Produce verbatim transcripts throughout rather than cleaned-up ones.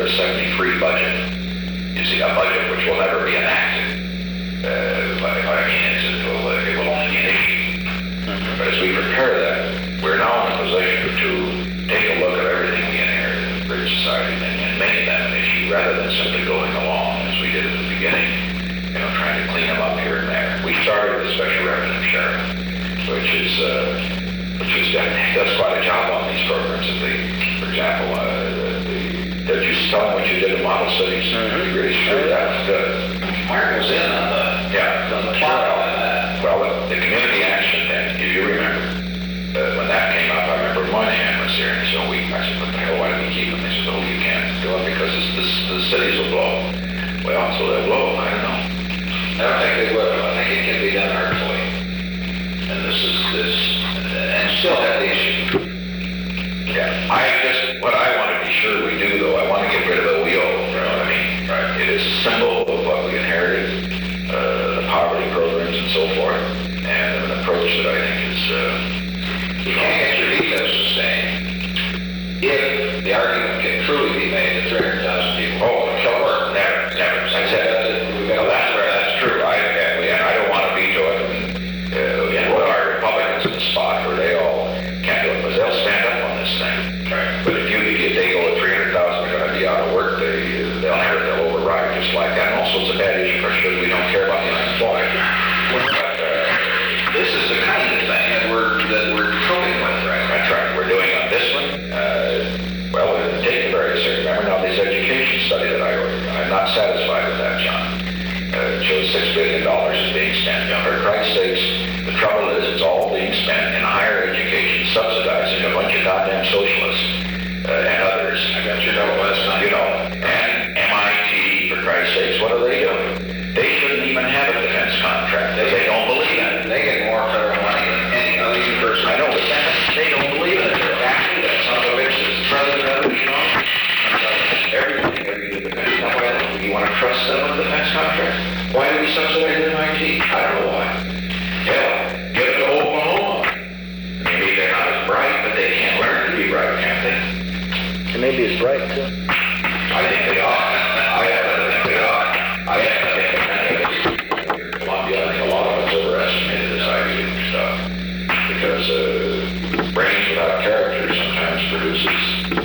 a seventy-three budget. You see, a budget which will never be enacted. Uh, but if I mean is it will, it will only be an issue. Mm-hmm. But as we prepare that, we're now in a position to take a look at everything we inherited in the Bridge Society and, and make that an issue rather than simply going along as we did at the beginning, you know, trying to clean them up here and there. We started with the special revenue sheriff, which is uh, which is does quite a job on these programs. If they, for example, uh, the, the, did you tell them what you did in model cities? Mm-hmm. You really sure that was good. Mark was in on the yeah on the plot on that. Well, the, the community action, and if you remember, uh, when that came up, I remember Moynihan was here, and so we, I said, what the hell, why do we keep them? They said, oh, you can't do it because it's, this, the cities will blow. Well, so they'll blow, I don't know. I don't think they will. I think it can be done artfully. And this is, this, and still have the issue. Yeah, I just, what I want to be sure we do, though, I want to get rid of the wheel, you know what I mean? Right. It is a symbol of what we inherited, uh, the poverty programs and so forth, and an approach that I think is, uh, you can't get your veto sustained if the argument can truly be made that three hundred thousand people. Oh, it'll work. Never, never. I said that. We've got, well, that's right. That's true. I, and I don't want to veto it. And, uh, and put our Republicans in the spot where they all can't do it, because they'll stand up on this thing. Right. But if you if they go with three hundred thousand, they're going to be out of work. They they'll have they'll override just like that. And also, it's a bad issue for sure. We don't care about the unemployed. But uh, this is the kind of thing that we're that we're coping with, right? That's right. We're doing on this one. Uh, well, take the various. Remember now this education study that I ordered. I'm not satisfied with that, John. Uh, it shows six billion dollars is being spent. Now, for Christ's sakes, the trouble is it's all being spent in higher education, subsidizing a bunch of goddamn socialists uh, and others. I got your note last night. You know, and M I T, for Christ's sakes, what are they doing? They shouldn't even have a defense contract. They, they don't believe in it. They get more federal money than any other university. I know, but that, they don't believe in it. They're actually, that son of a bitch is president of the you know, everything, everything defense. Now, why do you want to trust them with defense contracts? Why do we subsidize M I T? I don't know why. Hell, give it to Oklahoma. Maybe they're not as bright, but they can't learn to be bright, can't they? And maybe it's right, too. I think they are. I happen to think they are. I happen to think that Columbia, I think a lot of us overestimated this idea and stuff. Because uh, brains without character sometimes produces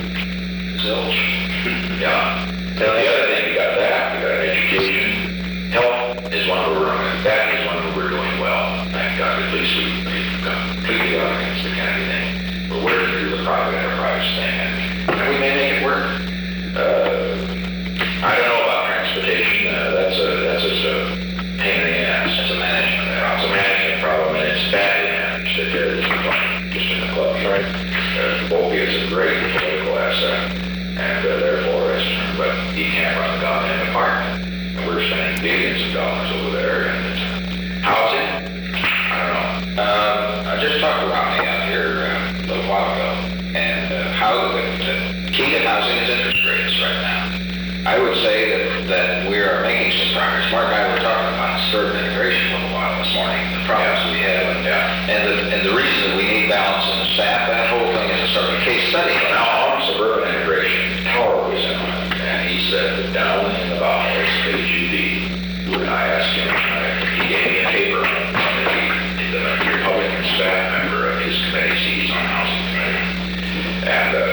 zilch. Yeah. And the other thing, you got that, you got education. Health is one where we're, that is one where we're doing well. Thank God, at least we, we've got completely out against the Kennedy thing. We're working through the private enterprise thing, and, and we may make it work. Uh, I don't know about transportation. Uh, that's a that's just a pain in the ass. It's a management problem. It's a management problem, and it's badly managed. It is just in the clubs, right? Uh, Volpe is a great political asset, and uh, therefore, it's, but he can't run the goddamn department. And we're spending billions of dollars over there, and it's, housing. I don't know. Um, I just talked to Romney out here uh, a little while ago, and uh, how the, the key to housing is interest rates right now. I would say that, that we are making some progress. Mark and I were talking about suburban integration a little while this morning, the problems we have, and, Yeah. and, the, and the reason that we need balance in the staff. That whole thing is a sort of a case study. Now, on suburban integration, Tower was in on it, and he said that down in the bowels, H U D, when I asked him, I, he gave me a paper from the, the Republican staff member of his committee, he's on the housing committee, and uh,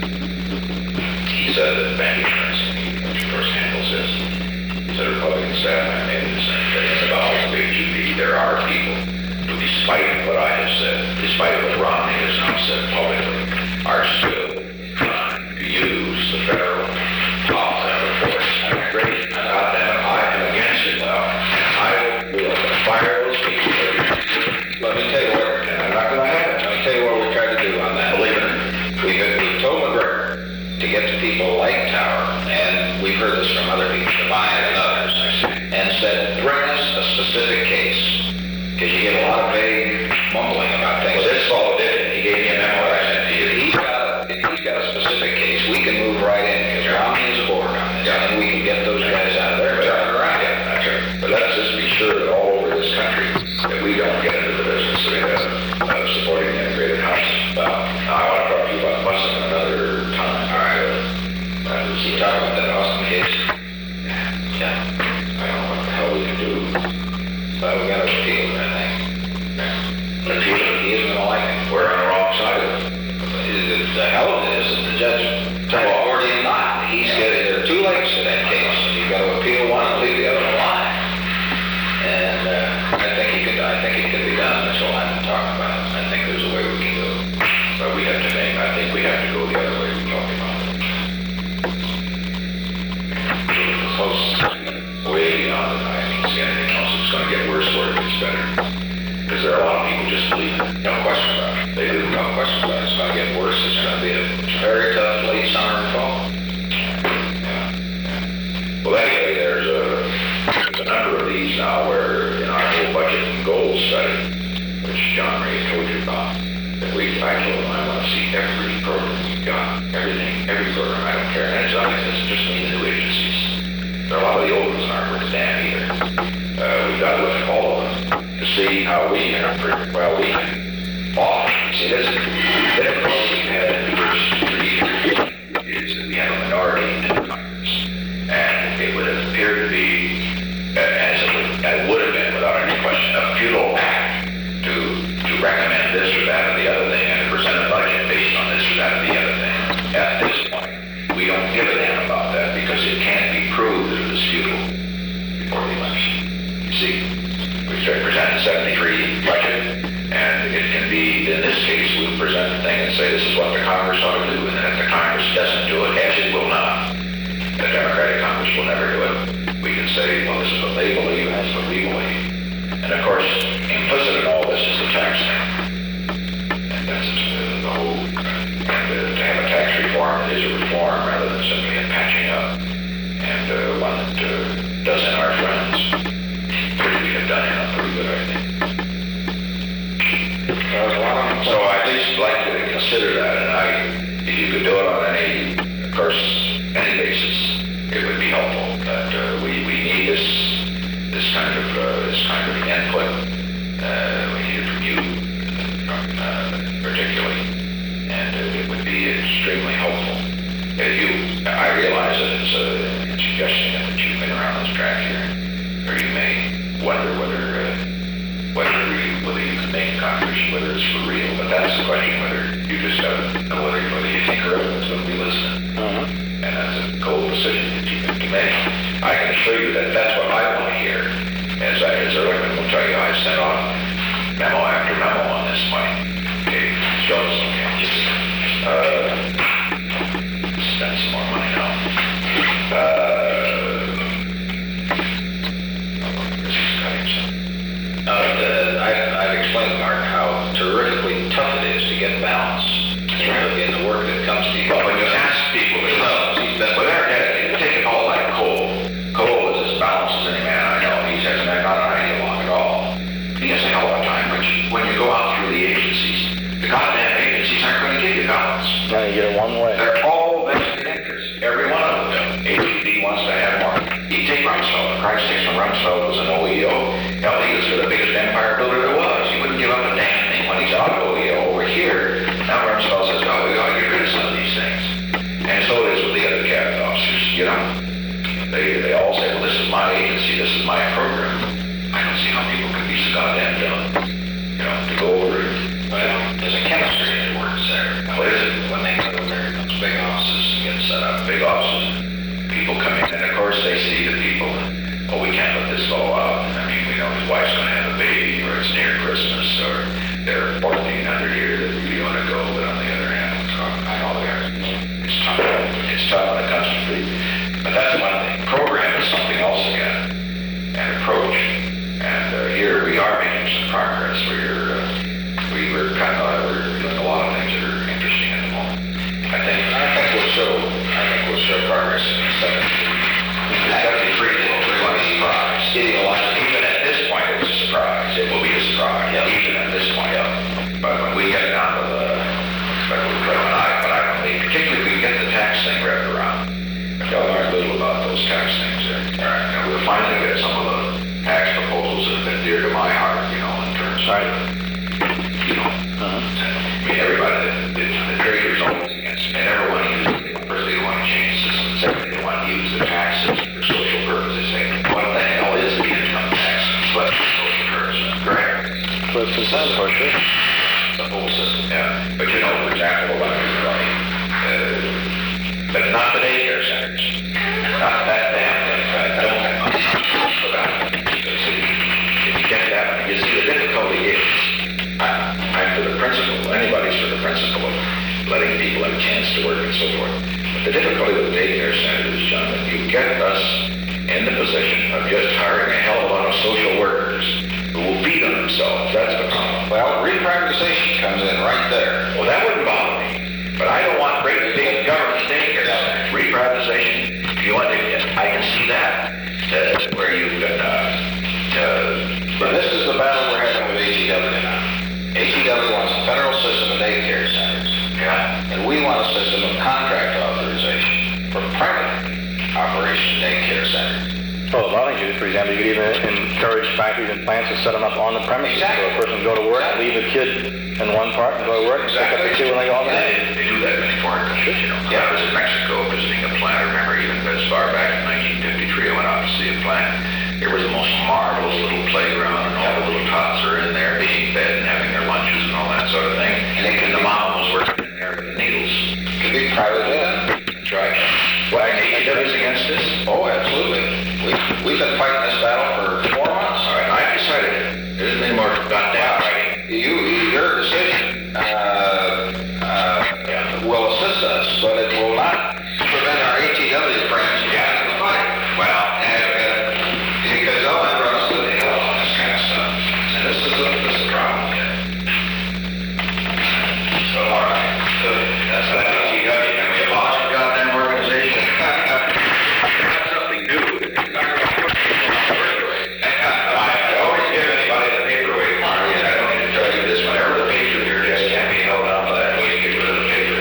he said that bank insurance, which of course handles this, he said Republican staff member made the same thing. In the bowels of H U D, there are people who, despite what I have said, despite what Romney has now said publicly, are still trying to use the federal top level force integration. And goddamn it, I am against it now, and I will fire those people. Let me tell you what, And I'm not going to have it. let me tell you what we tried to do on that. Believe it. We've, we've told McGregor to get to people like Tower, and we've heard this from other people, Devine and others, and said, bring us a specific case, because you get a lot of vague mumbling about things. Well, this fellow did it. He gave me a memo I sent to you. If he's got a, if he's got a specific case, we can move right in, because Romney is aboard on this, Yeah. and we can get those guys out of there and turn it around. Yeah, that's right. But let's just be sure that all over this country that we don't get into the business of, of supporting integrated housing. Well, now I want to talk to you about busing another time. All right. Uh, that was, You talk about that it's not, it doesn't just mean the new agencies. There are a lot of the old ones that aren't worth a damn either. Uh, we've got to look at all of them to see how we can improve, well, we can offer. See, this difficulty we've had in the first three years is that we have a minority in Congress. And it would have appeared to be, uh, as it would, as it would have been without any question, a futile act to, to recommend this or that or the other thing and to present a budget based on this or that or the other thing. At this point, we don't give a damn about that because it can't be proved that it was futile before the election. You see, we present a seventy-three budget, and it can be, in this case, we present the thing and say this is what the Congress ought to do, and then if the Congress doesn't do it, as it will not, the Democratic Congress will never do it, we can say, well, this is what they believe, and this is what we believe. And of course, implicit in all this is the tax thing. And that's uh, the whole, and uh, to have a tax reform that is a reform rather than simply a patching up, and uh, one that uh, doesn't our friends pretty have done enough pretty good, I think. So I'd at least like you to consider that, and I, if you could do it on any, of course, any basis, it would be helpful. But uh, we, we need this this kind of uh, this kind of input. Uh, we need it from you, from, uh, particularly, and uh, it would be extremely helpful. If you, I realize that it's a, a suggestion that you've been around this track here, or you may wonder whether. Uh, Whether you, whether you can make a contribution, whether it's for real, but that's the question. Whether you just have to know whether, whether you think everyone's going to be listening, Uh-huh. and that's a cold decision that you have to make. I can assure you that that's what I want to hear. As I, as Ehrlichman will tell you, I sent off memo after memo on this point. Okay, show us some changes. Uh, spend some more money now. Uh, this is cutting some. Uh, the, I, I've explained, Mark, how terrifically tough it is to get balance in, the, in the work that comes to you. Well, when you ask people, you know, well, they're dedicated. Take it all like Cole. Cole is as balanced as any man I know. He has not an idea long at all. He has a hell of a time. But you, when you go out through the agencies, the goddamn agencies aren't going to give you balance. Now you get it one way. They're all vested interests. Every one of them. H E B wants to have more. You take Rumsfeld. Christ sakes, when Rumsfeld was an O E O, hell, he was the biggest empire builder there was. He wouldn't give up a damn thing when he's out of O E O over here. Now Rumsfeld says, no, we got to get rid of some of these things. And so it is with the other cabinet officers, you know. They they all say, well, this is my agency, this is my program. I don't see how people can be so goddamn dumb, you know, to go over it. Well, there's a chemistry that works there. What is it? When they go there, those big offices get set up. Big offices. People come in, and of course they see the people, and, oh, we can't let this fellow out. I mean, we know his wife's going to have a baby, or it's near Christmas, or they're fourteen hundred here that really want to go, but on the other hand, I know they're, it's tough. It's tough when it comes to food. But that's one thing. Program is something else again, and approach. And uh, here we are making some progress. We're, uh, we were kind of, we're doing a lot of things that are interesting at the moment. I think, I think we'll show, I think we'll show progress in seventy-three. seventy-three will be a surprise. Even at this point, it's a surprise. It will be a surprise. Yeah. Even at this point. Yeah. But when we get down to the, but when I, but I believe, particularly we get the tax thing wrapped around. Y'all learn a little about those tax things there. All right. And we'll finally get some of the tax proposals that have been dear to my heart, you know, in terms of, you know, Uh-huh. I mean, everybody, the, the, the traders always against, and everyone uses it. First, they want to change the system. Second, they want to use the tax system for social purposes. They say, what the hell is the income tax? But for social purposes, correct? But it's the for sure. The whole system, yeah. But you know, for example, what I'm running, uh, but not the daycare centers. Not that damn thing. I don't have much for that. Because if, if you get that, you see the difficulty is, I, I'm for the principle, anybody's for the principle of letting people have a chance to work and so forth. But the difficulty with the daycare centers, John, that you get us in the position of just hiring a hell of a lot of social workers who will feed on themselves. That's the problem. Well, reprivatization comes in right there. Well, that wouldn't bother me. But I don't want great big government daycare centers. Reprivatization, if you want to, I can see that. Uh, where you can, uh, uh, But this is the battle we're having with A T W now. A T W wants a federal system of daycare centers. yeah. And we want a system of contract authorization for generation daycare center. Well, a lot of things, for example, you could even encourage factories and plants to set them up on the premises. Exactly. So a person can go to work, Exactly. leave the kid in one part, and go to work, and pick up the kid when they go home. They, they do that in many foreign countries, you know. Yeah. I was in Mexico visiting a plant. I remember even as far back as nineteen fifty-three, I went out to see a plant. There was the most marvelous little playground, and all the little tots are in there being fed and having their lunches and all that sort of thing. And, they, and the mom was working in there with the needles. Could be privately done. That's right. Well, A E W is against this? Oh, absolutely. We've, we've been fighting this battle for four months. All right, I've decided it. There isn't any more about that, right? You, your decision, uh, uh, will assist us, but it will not prevent our A T W friends from having the fight. Well, And, uh, because they'll never run us to the hill on this kind of stuff. And this is the, this is the problem. so, all right. So, that's what A T W, and we lost the goddamn organization. That's something new. It's not going to work. I always give anybody the paperweight, Marty, and I don't need to tell you this, whenever the picture of your desk can't be held on by that way, get rid of the paper.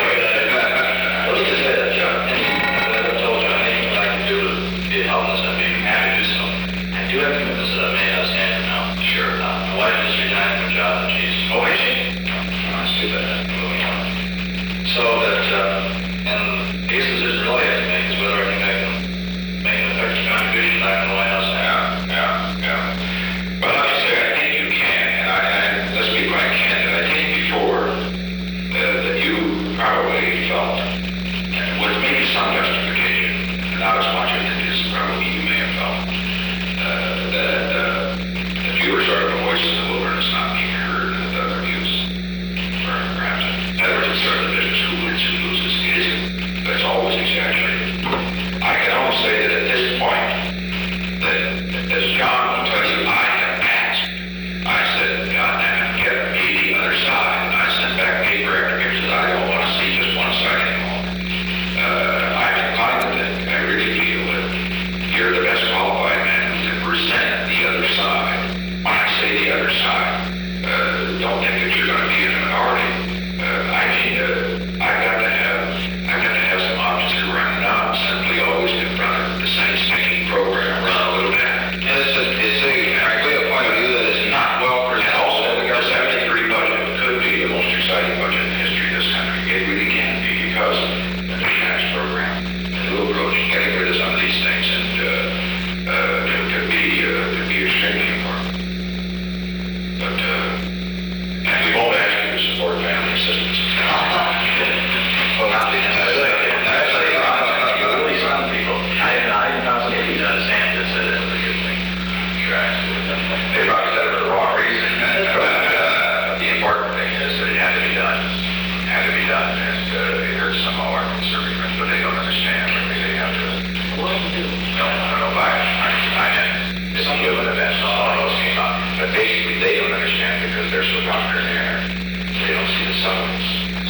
Let's just say that, John. As I told you, anything I can do to be of help, I'd be happy to do so. I do have to miss uh, May House Standard now. Sure. Uh, my wife just resigned from a job that she's... Oh, is she? No, that's too bad. Moving on. So that, uh, and the case decision really has to make is whether I think I can make an effective contribution back in the White House. Yeah, yeah, yeah. Well, like I say, I think you can, and I, I let's be quite candid. I think before uh, that you probably felt, and with maybe some justification, not as much as it is probably you may have felt, uh, that, uh, that you were sort of a voice in the wilderness, not being heard, and that other views were perhaps, in other words, it's sort of the business who wins and loses. It isn't, but it's always exaggerated. I can only say that at this point, that as John will tell you, I have asked. I said, God damn it, get me the other side. And I sent back paper after paper that I don't want to see just one side anymore. Uh, I'm inclined to think, I really feel that you're the best qualified man who can present the other side. When I say the other side, uh, don't think that you're going to be in a minority. Uh, I mean, uh, I've got to have, I've got to have some options here where I'm not simply always confronted with the same stinking program run a little bit. And it's a, it's a, frankly, a point of view that is not well presented. And also, the seventy-three budget could be the most exciting budget in the history of this country. It really can be because the new tax program, the new approach, getting rid of some of these things, and uh, uh, could, could be uh, could be extremely important. But uh, and we won't ask you to support family assistance. Well, not the that's like that's like Really, some people, I, I constantly understand this, that it's a good thing. They probably said it for the wrong reason. But uh, the important thing is that it had to be done. It had to be done, and uh, it hurts some of our conservative friends, but they don't understand. Maybe they have to. What do we do? No, I don't know. I, I, I meant some given events, all those came up, but basically they don't understand because they're so doctrinaire. They don't see the subtleties.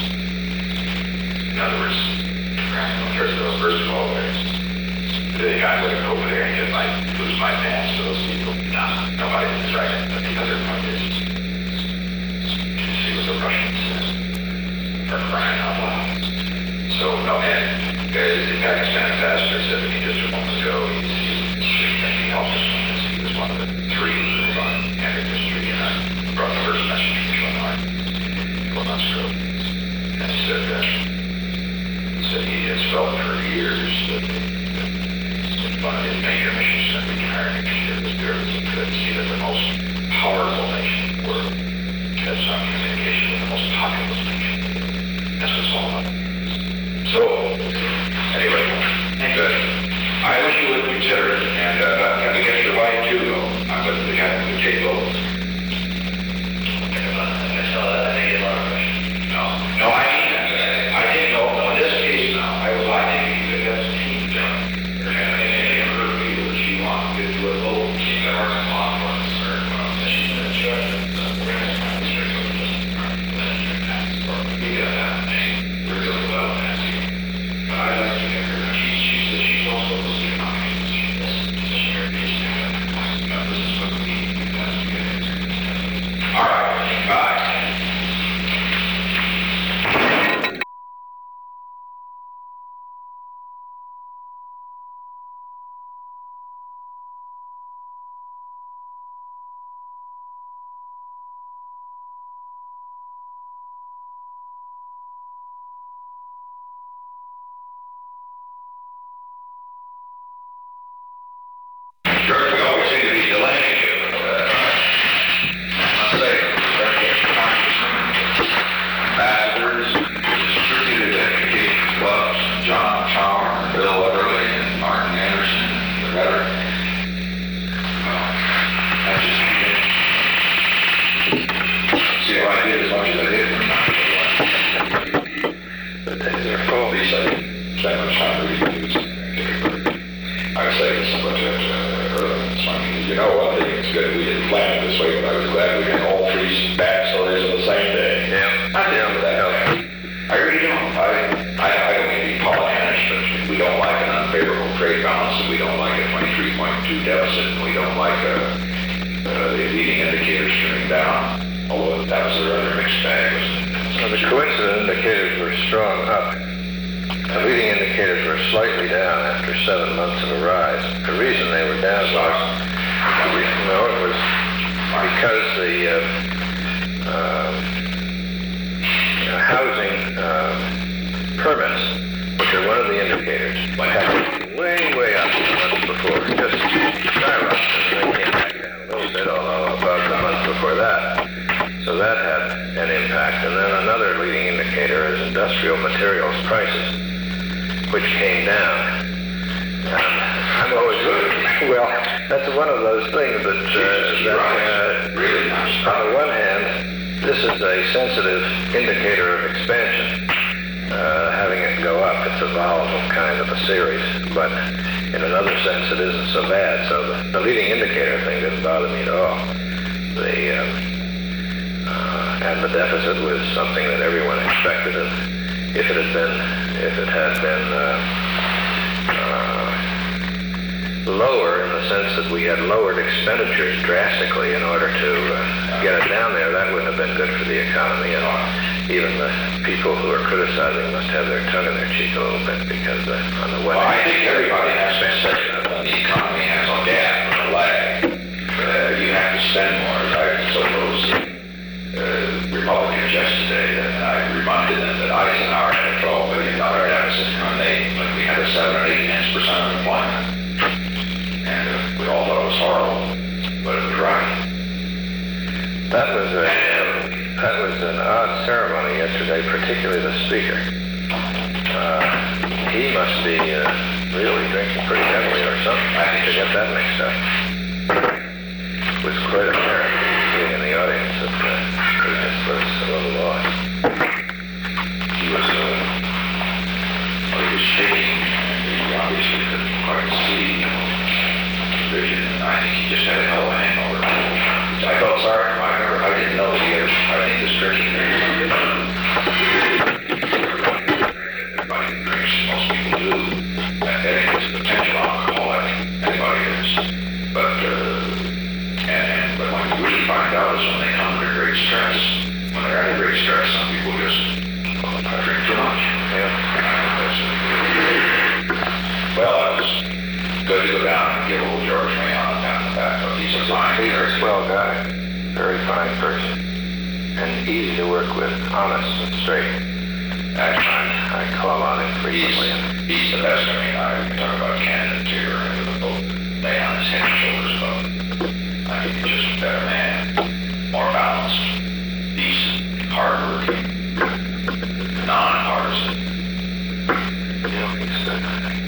In other words, first of all, first of all, the guy wouldn't go over there and get my lose my pants to those people. Nah, nobody is right. But the other point is, you see what the Russians said. They're crying out loud. So, no, and uh, in Pakistan ambassador said to me just a moment ago, he's, he's thinking helps us with this. He was one of the three leaders on Canada history, and I brought the first message from Illinois four months ago. And he said that he said he has felt for years that one of his major missions that we can hire next year was to see that the most powerful nation in the world has some communication with the most populous nation. That's what it's all about. So, anyway, good. I wish you would consider it, and uh, can we get your wife too, though? I'm with the guy who would take both. I saw that. I didn't get a lot of questions. No, no, I mean, uh, I didn't know. No, in this case, now, I was I think you could have a team done. And any of her people that she wants to do a little team that works in law enforcement or well, she's in charge of the organization district of the we got that thing. We're doing well, Nancy. Power, and Bill Weatherly, and Martin Anderson, and the veteran. Well, that's just me. See, if I did as much as I did for nine one. The days are full. At least I didn't spend much time reading news. I was saying this much uh, earlier this morning. You know, one thing it's good we didn't plan it this way, but I was glad we got all three backstories on the same day. Yeah. I didn't with that. I really don't. I, I, I don't mean to be Pollyannish, but we don't like an unfavorable trade balance, and we don't like a twenty-three point two deficit, and we don't like uh, uh, the leading indicators turning down. Although that was a rather mixed bag, wasn't it? Well, the coincident indicators were strong up. The leading indicators were slightly down after seven months of a rise. The reason they were down was, you know, it was because the uh, uh, you know, housing uh, permits, which are one of the indicators, had been way, way up the month before, just skyrocketed, and they came back down a little bit, although above the month before that. So that had an impact. And then another leading indicator is industrial materials prices, which came down. Um, I'm always well. That's one of those things that, uh, that uh, really nice. on the one hand, this is a sensitive indicator of expansion. Uh, having it go up, it's a volatile kind of a series. But in another sense, it isn't so bad. So the, the leading indicator thing didn't bother me at all. The um, uh, and the deficit was something that everyone expected. And if it had been, if it had been uh, uh, lower in the sense that we had lowered expenditures drastically in order to uh, get it down there, that wouldn't have been good for the economy. And even the people who are criticizing must have their tongue in their cheek a little bit, because uh, on the one Well, I hand, think everybody has to say that when the economy has a gap or a lag, uh, you have to spend more, right? So those uh, Republicans yesterday, and I reminded them that Eisenhower had a twelve billion dollars deficit when they, when we had a seven or eight tenths percent unemployment. And uh, we all thought it was horrible, but it was right. that was a that was an odd ceremony yesterday, particularly the speaker. Uh, he must be uh, really drinking pretty heavily or something. I think to get that mixed up. It was quite apparent being in the audience that uh, he just was a little lost. He was, uh, well, he was shaking, and he obviously couldn't quite see the vision, and I think he just had a hell of a hangover. I felt sorry for him. I remember, I didn't know he had, I think this drinking thing, everybody drinks, most people do. Eddie is a potential alcoholic, anybody is. But, uh, and, and, but when you really find out is when they come under great stress. When they're under great stress, some people just drink too much. Yeah. Well, it was good to go down and give old George Mayon a pat on the back. He's a fine He's a swell guy, very fine person, and easy to work with, honest and straight. I find I call on him frequently. He's, he's the best. I mean, I can talk about candidate here and the both lay on his head and shoulders above. I think he's just a better man, more balanced, decent, hardworking, non-partisan. Yeah, he's good.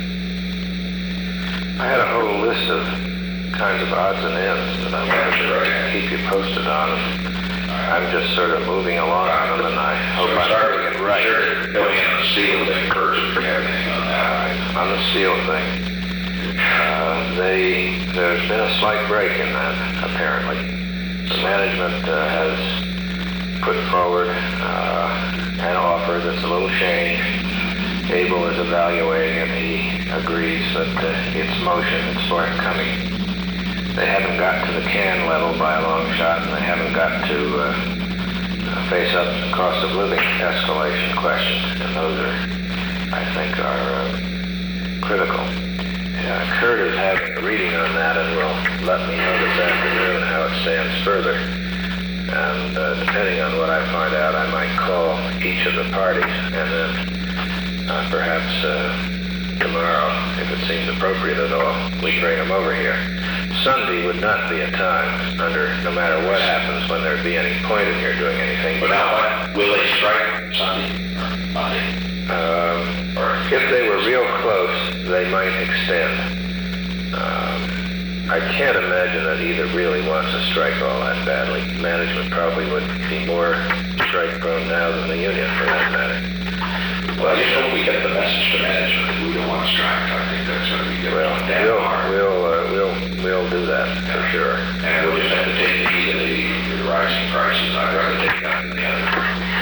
I had a whole list of kinds of odds and ends that I wanted to keep you posted on. I'm just sort of moving along on them, and I hope So I'm start doing it right. Going in on the steel thing first, if you have anything on that. On the steel thing, uh, they there's been a slight break in that, apparently. The management uh, has put forward uh, an offer that's a little changed. Abel is evaluating it. He agrees that uh, it's motion, it's forthcoming. They haven't got to the can level by a long shot, and they haven't got to uh, face up to cost of living escalation questions, and those are, I think, are uh, critical. Yeah, Kurt is having a reading on that, and will let me know this afternoon how it stands further. And uh, depending on what I find out, I might call each of the parties, and then uh, perhaps uh, tomorrow, if it seems appropriate at all, we bring them over here. Sunday would not be a time, under no matter what happens, when there'd be any point in here doing anything. But now, what? Will they strike Sunday or Monday? Um, Or if If they were real close, they might extend. Um, I can't imagine that either really wants to strike all that badly. Management probably would be more strike prone now than the union, for that matter. Well, I just hope we get the message to management that we don't want to strike. I think that's going to be good. Well, damn we'll, hard. we'll, uh, we'll, we'll do that for sure. And we'll just have to take the heat of the, the rising prices. I'd rather take that than the other.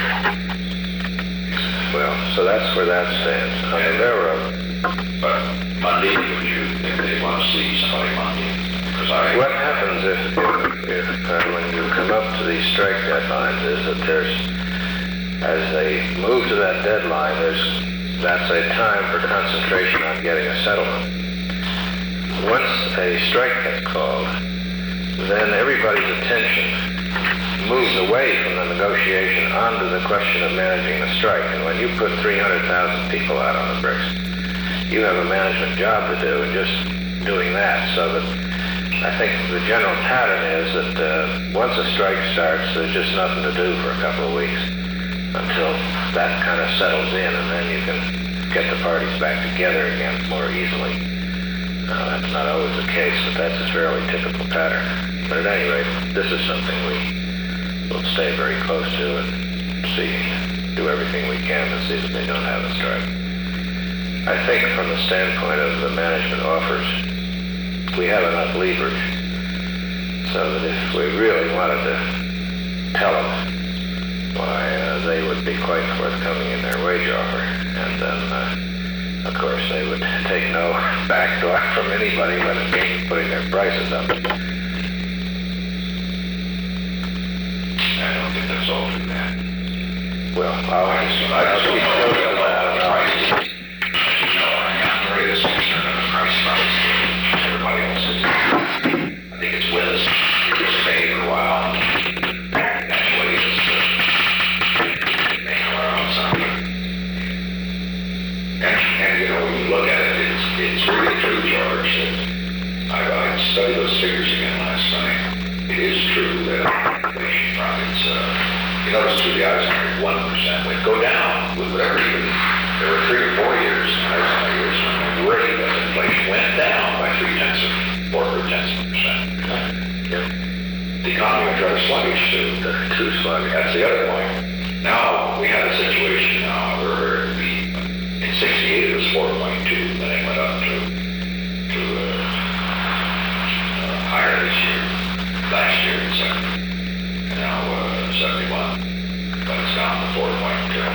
Well, so that's where that stands. On the railroad, But Monday, would you, if they want to see somebody Monday? Because I... what happens if, if, if uh, when you come up to these strike deadlines is that there's, as they move to that deadline, there's, that's a time for concentration on getting a settlement. Once a strike gets called, then everybody's attention moves away from the negotiation onto the question of managing the strike. And when you put three hundred thousand people out on the bricks, you have a management job to do, and just doing that. So that I think the general pattern is that uh, once a strike starts, there's just nothing to do for a couple of weeks until that kind of settles in, and then you can get the parties back together again more easily. Uh, that's not always the case, but that's a fairly typical pattern. But at any rate, this is something we will stay very close to and see, do everything we can to see that they don't have a strike. I think from the standpoint of the management offers, we have enough leverage so that if we really wanted to tell them, why, uh, they would be quite forthcoming in their wage offer. And then, uh, of course, they would take no backdoor from anybody when it came to putting their prices up. I don't think that's all too bad. Well, I'll, I just, I I'll just keep don't know close to about that. the and I'll- price. As you know, I'm very concerned about the price rise. Everybody else is. I think it's with us. It was paid for a while. Actually, it's uh, making our own something. And, and, you know, when you look at it, it's, it's really true, George, that I, I studied those figures again last night. It is true that inflation profits, uh, you notice through the Eisenhower one percent would go down with whatever even, there were three or four years in Eisenhower years when the rate of inflation went down by three tenths of, four or tenths of a percent. Yeah. The economy went rather sluggish too. They're too sluggish. That's the other point. Now, we have a situation now where the, in sixty-eight it was four point two, then it went up to, to, uh, uh, higher this year. Last year in seventy, and now uh, seventy-one, but it's down to four point two.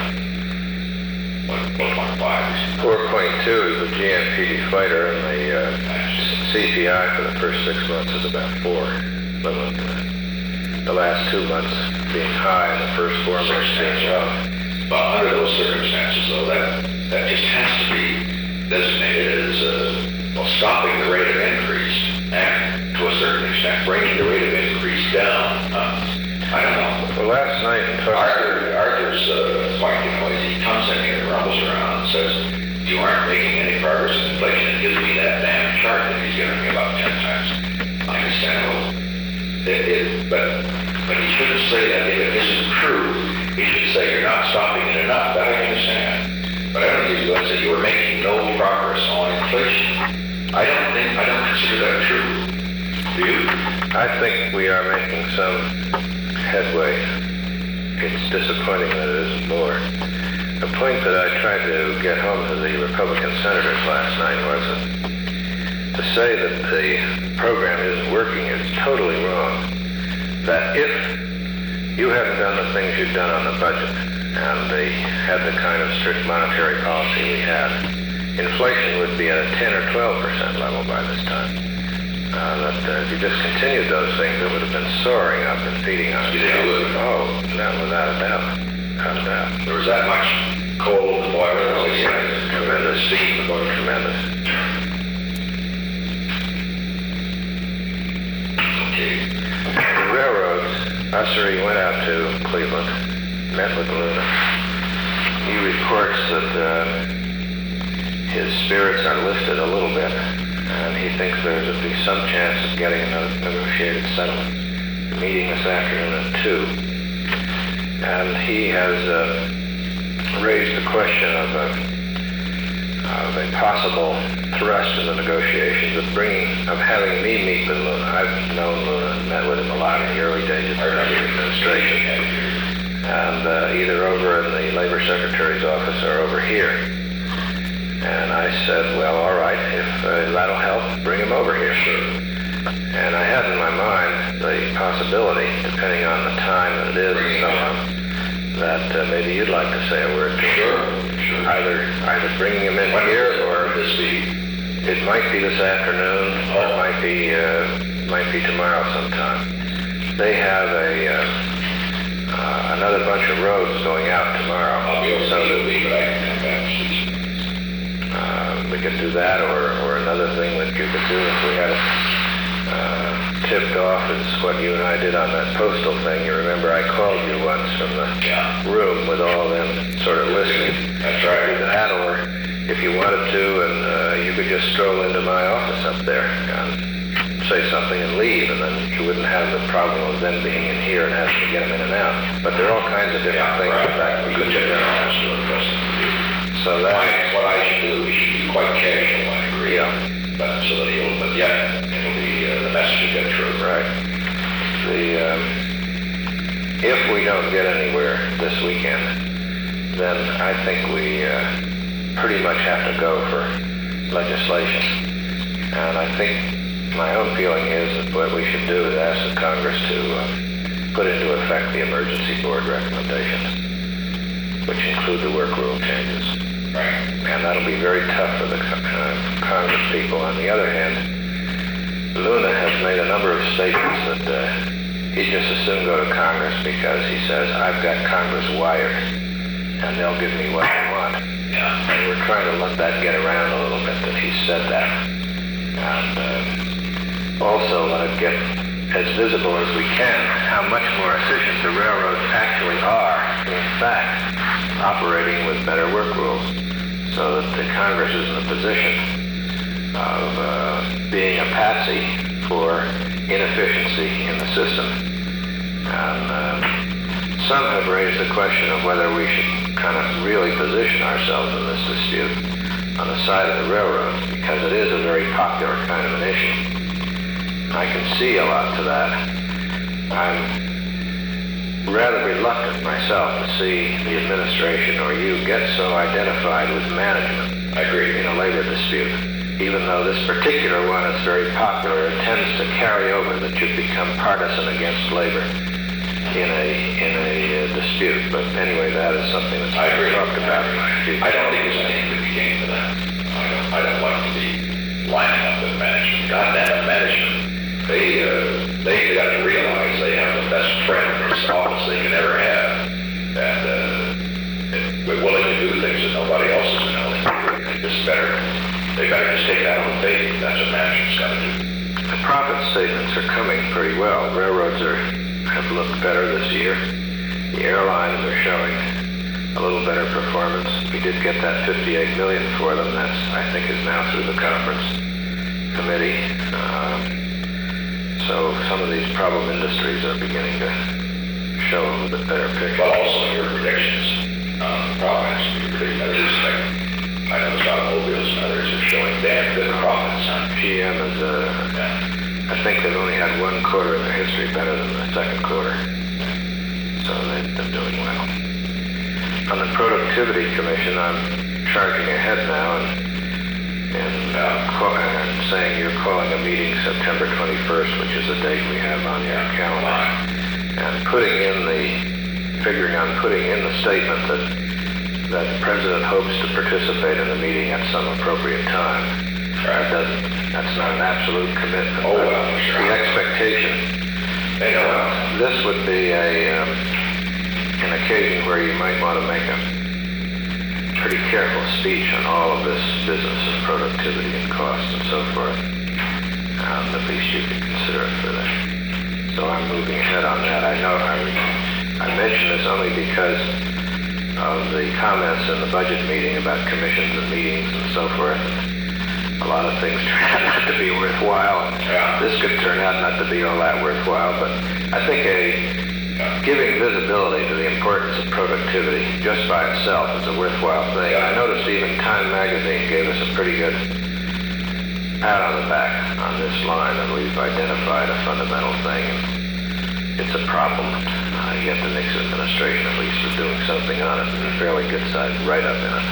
four point five. four point two is the G N P deflator, and the uh, C P I for the first six months is about four. Equivalent to that. The last two months being high, and the first four months being low. But under those circumstances, though, that that just has to be designated as uh, well, stopping the rate of increase, and to a certain extent, bringing the rate of increase down. Uh, I don't know. Well, last night in talking Arthur, Arthur's uh, point, you know, he comes in here and rumbles around and says, you aren't making any progress in inflation, and gives me that damn chart that he's giving me about ten times. I understand, well, it, it, but, but he shouldn't say that if it isn't true. He should say you're not stopping it enough. That I understand. But I don't think you would say you were making no progress on inflation. I don't think, I don't consider that true. Do you? I think we are making some headway. It's disappointing that it isn't more. The point that I tried to get home to the Republican senators last night was that to say that the program isn't working is totally wrong. That if you hadn't done the things you've done on the budget and they had the kind of strict monetary policy we had, inflation would be at a ten or twelve percent level by this time. Uh, that uh, if you just continued those things, it would have been soaring up and feeding on You think it would? Oh, not without a doubt. Without a doubt. There was that much coal in the boiler. Oh, yeah, tremendous steam, tremendous. Okay. The railroads, Ussery went out to Cleveland, met with Luna. He reports that uh, his spirits are lifted a little bit, and he thinks there's at least some chance of getting another negotiated settlement. The meeting this afternoon at two, and he has uh, raised the question of uh, of a possible thrust in the negotiations of bringing, of having me meet with Luna. I've known Luna, met with him a lot in the early days of the administration, and uh, either over in the Labor Secretary's office or over here. And I said, well, all right, if uh, that'll help, bring him over here. Sure. And I had in my mind the possibility, depending on the time that it is and so on, that uh, maybe you'd like to say a word to him. Sure, sure. Either, either bringing him in When here or this week. it might be this afternoon or it might be, uh, might be tomorrow sometime. They have a, uh, uh, another bunch of roads going out tomorrow. I'll be able to So see that- you, Lee, but I can come back. Uh, we could do that, or, or another thing that you could do if we had it uh, tipped off is what you and I did on that postal thing. You remember I called you once from the Yeah. room with all them sort of listening. That's right. Do that, or if you wanted to, and uh, you could just stroll into my office up there and say something and leave, and then you wouldn't have the problem of them being in here and having to get them in and out. But there are all kinds of different Yeah, things right, that right. We could check it out. That's what the So that, What I should do, we should be quite casual, I agree. Yeah. But so that he'll, but yeah, it'll be, uh, the message will get through. right. The, um, if we don't get anywhere this weekend, then I think we uh, pretty much have to go for legislation. And I think my own feeling is that what we should do is ask the Congress to uh, put into effect the emergency board recommendations, which include the work rule changes. Right. And that'll be very tough for the uh, Congress people. On the other hand, Luna has made a number of statements that uh, he'd just as soon go to Congress because he says, I've got Congress wired, and they'll give me what I want. Yeah. And we're trying to let that get around a little bit, that he said that. And uh, also let it get as visible as we can how much more efficient the railroads actually are, in fact, operating with better work rules, so that the Congress is in a position of uh, being a patsy for inefficiency in the system. And uh, some have raised the question of whether we should kind of really position ourselves in this dispute on the side of the railroads, because it is a very popular kind of an issue. I can see a lot to that. I'm rather reluctant myself to see the administration or you get so identified with management. I agree. In a labor dispute. Even though this particular one is very popular, it tends to carry over that you become partisan against labor in a in a uh, dispute. But anyway, that is something that's I agree. talked about. I don't think there's anything to be gained for that. I don't, I don't like to be lining up with management. Goddamn management. They, uh, they got to realize they have the best friend in this office they can ever have. And, uh, we're willing to do things that nobody else is willing to do. It's better, they better just take that on faith. That's what management's got to do. The profit statements are coming pretty well. Railroads are have looked better this year. The airlines are showing a little better performance. We did get that fifty-eight million dollars for them. That's, I think, is now through the conference committee. Um, So some of these problem industries are beginning to show a little bit better picture. But also your predictions on profits. You predict others. Like, I know the automobiles and others are showing damn good profits. Huh? G M is, uh, Yeah. I think they've only had one quarter in their history better than the second quarter. So they've been doing well. On the Productivity Commission, I'm charging ahead now and and, uh, call, and saying you're calling a meeting September twenty-first, which is the date we have on your calendar, and putting in the, figuring on putting in the statement that that the President hopes to participate in the meeting at some appropriate time. That doesn't, that's not an absolute commitment. Oh, well, sure. The expectation. They know Uh, that. this would be a um, an occasion where you might want to make a pretty careful speech on all of this business and productivity and cost and so forth. Um, at least you could consider it for that. So I'm moving ahead on that. I know I, I mention this only because of the comments in the budget meeting about commissions and meetings and so forth. A lot of things turn out not to be worthwhile. Yeah. This could turn out not to be all that worthwhile, but I think a giving visibility to the importance of productivity just by itself is a worthwhile thing. I noticed even Time Magazine gave us a pretty good pat on the back on this line, and we've identified a fundamental thing. It's a problem. Uh, yet the Nixon administration at least is doing something on it, and a fairly good sized write-up in it.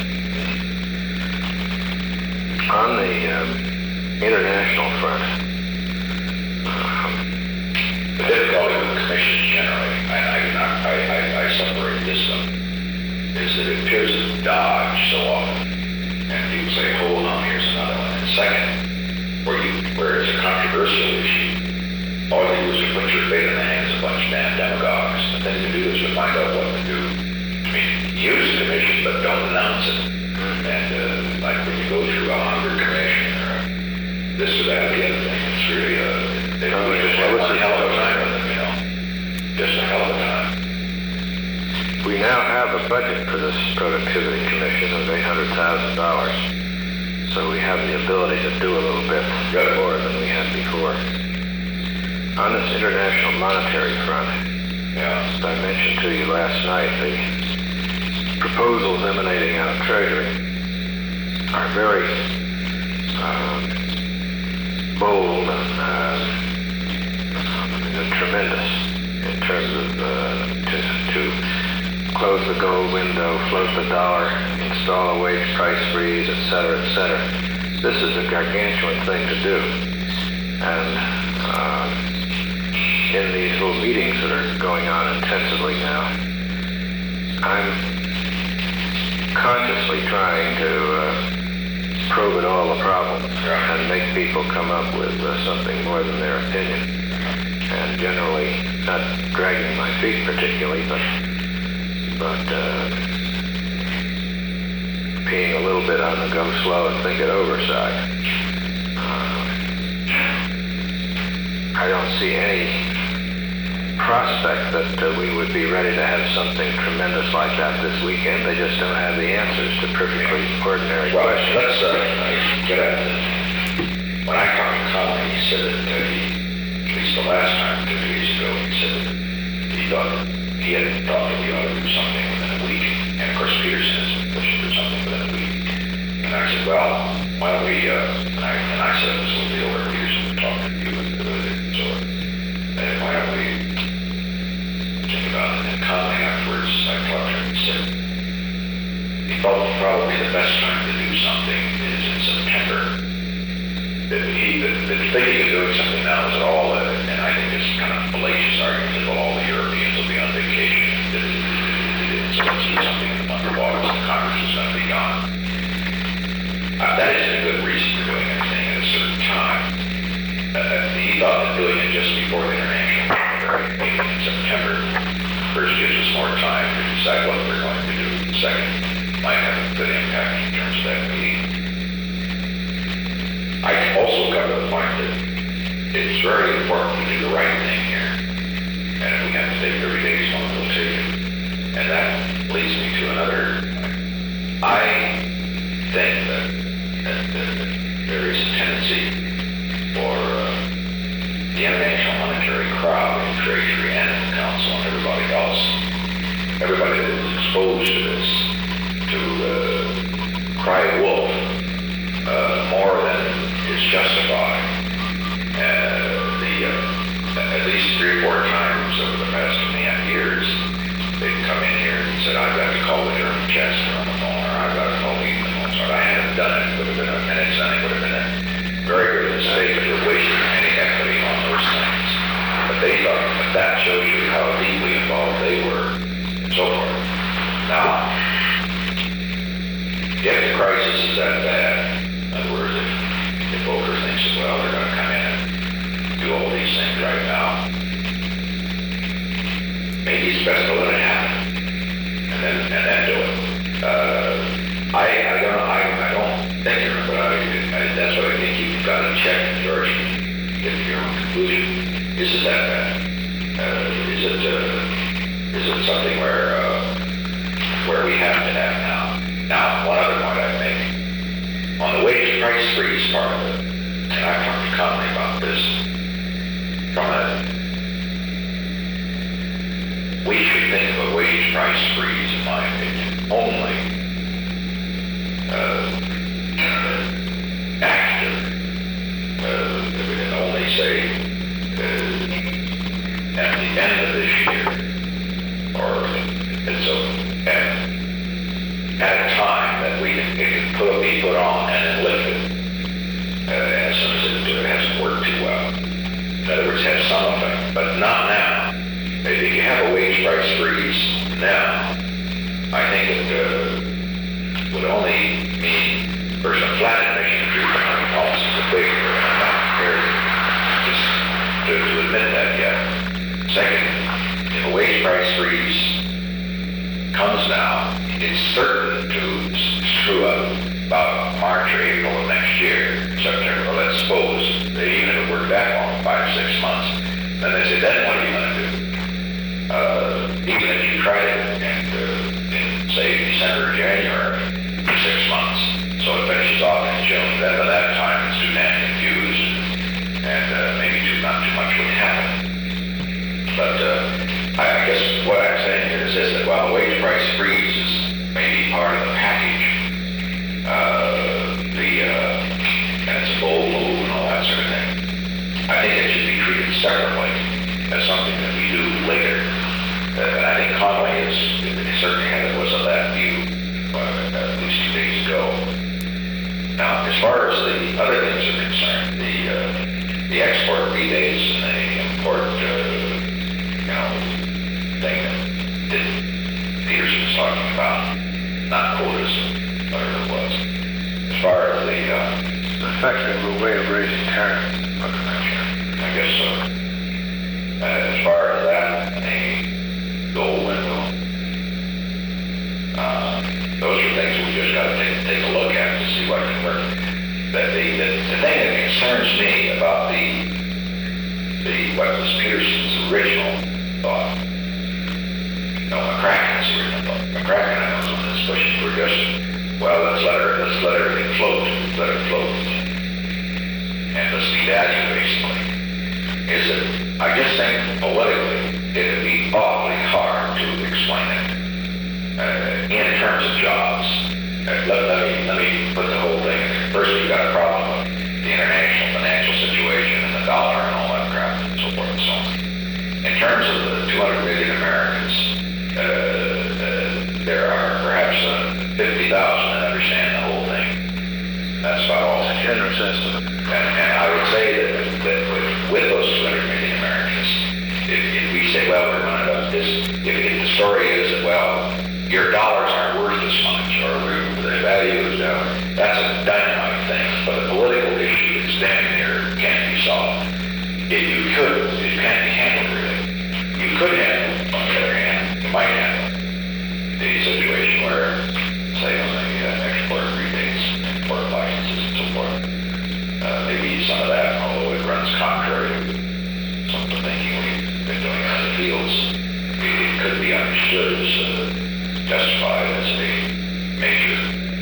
On the um, international front, um, the difficulty with the commission generally, and I, I, I, I separate this up, is that it appears to dodge so often. And people say, hold on, here's another one. And second, where, you, where it's a controversial issue, all you do is to put your fate in the hands of a bunch of damn demagogues. The thing to do is to find out what to do. I mean, use the commission, but don't announce it. And uh, like when you go through a hunger commission or a this or that or the other thing, it's really a, they Oh, we yeah. just have Well, one it's a- hell of a time with them, you know. Just a hell of a time. we now have a budget for this productivity commission of eight hundred thousand dollars. So we have the ability to do a little bit Good. more than we had before. On this international monetary front, Yeah. as I mentioned to you last night, the proposals emanating out of Treasury are very um, bold and, uh, and tremendous in terms of uh, to, to close the gold window, float the dollar, install a wage price freeze, et cetera, et cetera. This is a gargantuan thing to do. And uh, in these little meetings that are going on intensively now, I'm consciously trying to uh, probe at all the problems and make people come up with uh, something more than their opinion. And generally, not dragging my feet particularly, but but uh, being a little bit on the go slow and think it over side. Uh, I don't see any prospect that uh, we would be ready to have something tremendous like that this weekend. They just don't have the answers to perfectly ordinary Well, questions. let's uh, get at it. When I talked to Colin, he said that uh, he, at least the last time, two days ago, he said that he thought that he had thought that we ought to do something within a week. And of course, Peterson has been pushing for something within a week. And I said, well, why don't we, uh, and, I, and I said this little deal where Peterson was talking to you and uh, so, and why don't we think about it? And Colin afterwards, I talked to him and said, he felt probably the best time to do something is in September. That he, that, that thinking of doing something now is at all, uh, and I think it's kind of fallacious argument that well, all the Europeans will be on vacation. That, so let's do something in the month of August, and Congress is going to be gone. Uh, that isn't a good reason for doing anything at a certain time. Uh, he thought that doing it just before the international meeting in September first gives us more time to decide what we're going to do. Second, might have a good impact in terms of that meeting. I also come to the point that it's very important to do the right thing here. And if we have to take thirty days, long we'll take it. And that leads me to another. I think that, that, that, that there is a tendency for uh, the international monetary crowd in Treasury and in the Council and everybody else, everybody that is exposed to this, to uh, cry wolf uh, more than is justified. Uh, the uh, at least three or four times over the past two and a half years, they've come in here and said, I've got to call the German chancellor on the phone, or I've got to call the England on the phone. I haven't done it. It would have been a minute, and it would have been a very good mistake if you're wasting any equity on those things. But they thought that that shows you how deeply involved they were, and so forth. Now, if the crisis is that bad, in other words, if, if Volcker thinks that, well, they're going to come in and do all these things right now, maybe it's best to let it happen, and then and then do it. Uh, I I don't I, I don't think it, but I, I, that's what I think you've got to check, George, get to your own conclusion. Is it that bad? Uh, is it uh, is it something where uh, where we have to have now? Now, one other point I'd make on the wage price freeze part of it, and I've talked to Conley about this from a we should think of a wage price freeze, in my opinion, only uh, after, uh, if we can only say, uh, at the end of this year, or it's a, at, at a time that we can, it can put, be put on and then lifted, uh, as soon as it, it hasn't worked too well. In other words, have some effect, but not now. If you have a wage price freeze now, I think it uh, would only mean, first, a flat admission of treatment on policies are big, and I'm not prepared just to, to admit that yet. Second, if a wage price freeze comes now, it's certain to screw up about March or April of next year, September, let's suppose, that even if it worked that long, five, six months, then they say, then what are you going to do? Uh, even if you tried it and, uh, in, say, December or January, six months, so it finishes off in June, then by that time it's too damn confused, and uh, maybe too, not too much would happen. But uh, I, I guess what I'm saying here is this, that while the wage price freeze is maybe part of the package, uh, the, uh, and it's a bold move and all that sort of thing, I think it should be treated separately as something that we do later. Uh, and I think Conway is, certainly had, was of that view, uh, at least two days ago. Now, as far as the other things are concerned, the, uh, the export rebates and the import, uh, you know, thing that Peterson was talking about, not quotas, whatever it was. As far as the, uh, effective way of raising tariff. I guess so. Uh, as far as that, the gold window, uh, those are things we just got to take, take a look at to see what can work. That the, the, the thing that concerns me about the, the what was Peterson's original thought, no, McCracken's original thought. McCracken, I know, was one that's pushing for just, well, let's let her, let's let everything float, let it float, and let's devalue basically. Is it? I just think politically it would be awfully hard to explain it uh, in terms of jobs. Uh, let, let me let me put the whole thing. First, we've got a problem with the international financial situation and the dollar and all that crap and so forth and so on. In terms of the two hundred million Americans, uh, uh, there are perhaps uh, fifty thousand that understand the whole thing. That's about all. Generous estimate. And, and I would say that, that with, with those two hundred million Americans, if, if we say, well, we're going to this, if, if the story is that, well, your dollars aren't worth as much, or the value is down, that's a dynamite thing. But a political issue that's damn near can't be solved. If you could, it can't be handled really. You could handle, on the other hand, you might handle the situation where, say, on the uh, export rebates, import licenses, and so forth. Uh, maybe some of that, although it runs contrary to some of the thinking we've been doing in the fields, it, it could be understood as uh, justified as a major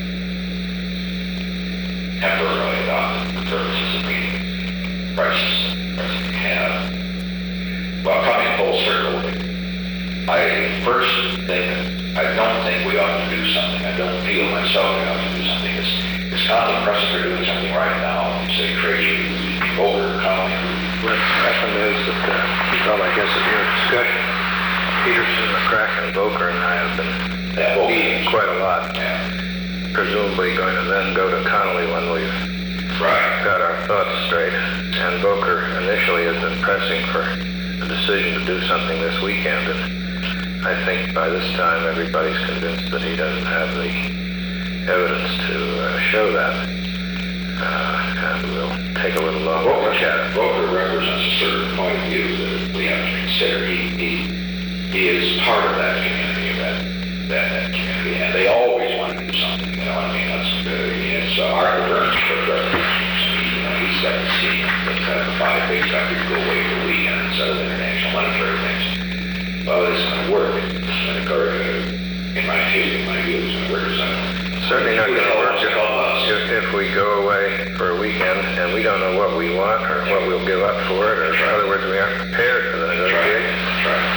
temporarily adopted for purposes of meeting prices that we have. Well, coming full circle, I first think, I don't think we ought to do something. I don't feel myself we ought to do something. It's, it's common pressing for doing something right now. You say crazy, over, common. What happened is that, uh, well, I guess in your discussion, Peterson, McCracken, Volker, and I have been Yeah, well, meeting quite a lot. Yeah. Presumably going to then go to Connolly when we've Right. got our thoughts straight. And Volker initially has been pressing for a decision to do something this weekend, and I think by this time everybody's convinced that he doesn't have the evidence to uh, show that. Uh, and we'll take a little longer look at it. Volker represents a certain point of view that we have to consider. He, he, he is part of that community, that, that, that community, and they always want to do something, you know what I mean? That's, uh, it's uh, Arthur Burns, for president. You know, he's got the scheme. Let's have the five big countries go away for the weekend and settle international monetary things. Well, it isn't going to work. It's going to occur, uh, in my view, in my view, it's going to work as Certainly not going to work if, if, if we go away for a weekend and we don't know what we want or what we'll give up for it, or in other words, we aren't prepared for the negotiation. That's right. And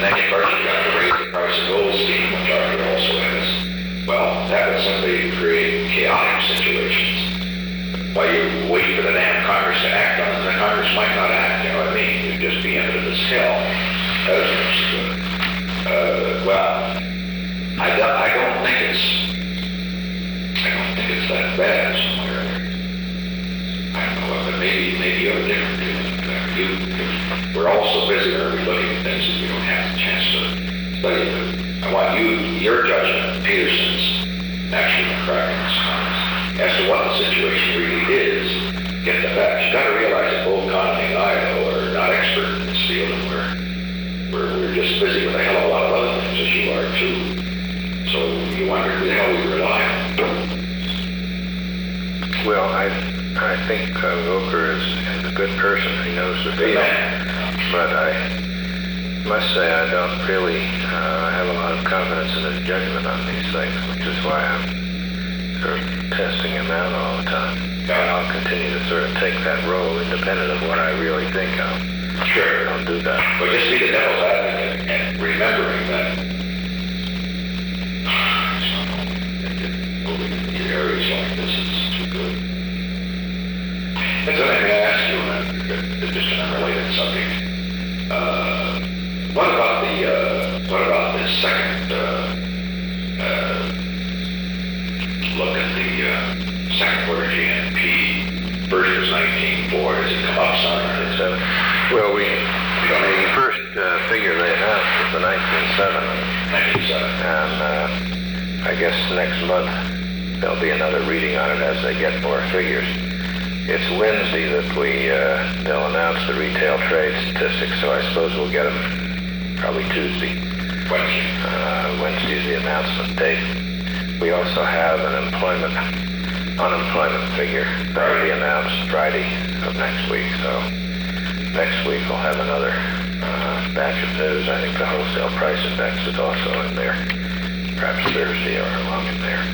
then of course you got to raise the price of gold scheme, which Arthur also has. Well, that would simply create chaotic situations. While you wait for the damn Congress to act on it, the Congress might not act, you know what I mean? You'd just be ended as hell. That isn't so good. Uh, well, I don't, I don't think it's, I don't think it's that bad somewhere. I don't know, but maybe, maybe you have a different feeling. Uh, you, we're all so busy already looking at things that we don't have the chance to study them. I want you, your judgment, Peterson's, actually McCracken's comments, as to what the situation really is. Get the facts. You got to realize that both Conley and I, though, are not expert in this field, and we're, we're, we're just busy with a hell of a lot of other things, as you are, too. So you wonder who the hell we rely on. Well, I I think uh, Volker is, is a good person. He knows the field. But I must say I don't really uh, have a lot of confidence in his judgment on these things, which is why I'm sort of testing him out all the time. And I'll continue to sort of take that role independent of what I really think of. Sure. I'll do that. But just be the devil's advocate and remembering that moving into areas like this is too good. And so let me ask you, uh, just an unrelated subject. Uh, what about the uh, what about this second uh, uh, look at the uh, second quarter G N P? First was nineteen four. Has it come up some? Or is that, Well, we the first uh, figure they announced was the nineteen seven. nineteen seven. And uh, I guess next month there'll be another reading on it as they get more figures. It's Wednesday that we, uh, they'll announce the retail trade statistics, so I suppose we'll get them probably Tuesday. Wednesday. Uh, Wednesday's the announcement date. We also have an employment, unemployment figure that will be announced Friday of next week, so next week we'll have another uh, batch of news. I think the wholesale price index is also in there, perhaps Thursday or along in there.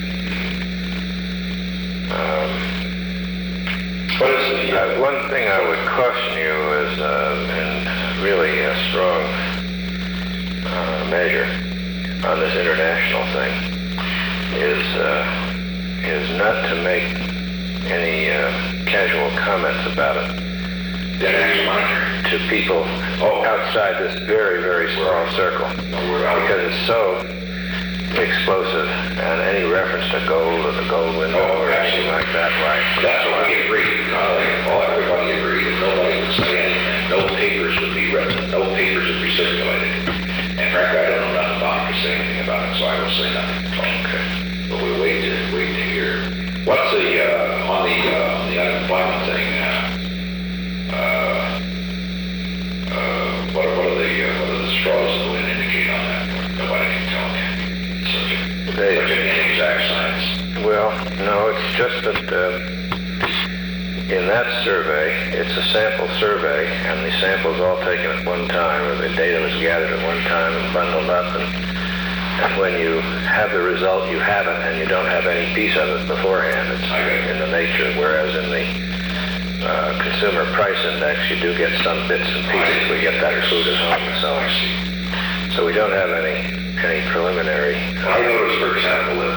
Um, What is the, uh, one thing I would caution you is, uh, in really a strong uh, measure on this international thing, is uh, is not to make any uh, casual comments about it the international monetary? to people Oh. outside this very, very small circle, No, we're out. because it's so explosive, and any reference to gold or the gold window Oh, or anything absolutely. like that, right? That's what we agreed. Conley, all everybody agreed that nobody would say anything. No papers would be written. No papers would be circulated. And frankly, I don't know nothing about it to say anything about it, so I will say nothing. Okay. But we wait to wait to hear. What's the uh, on the uh, on the unemployment thing? Uh, uh, uh, what what are the uh, what are the straws that would indicate on that? Nobody can tell me. Such a They- such an inexact science. Well, no, it's just that uh, in that survey, it's a sample survey, and the sample's all taken at one time, or the data was gathered at one time and bundled up, and, and when you have the result, you have it, and you don't have any piece of it beforehand. It's in the nature, whereas in the uh, consumer price index, you do get some bits and pieces. We get that food at home and so on. So we don't have any any preliminary. I noticed, for example, that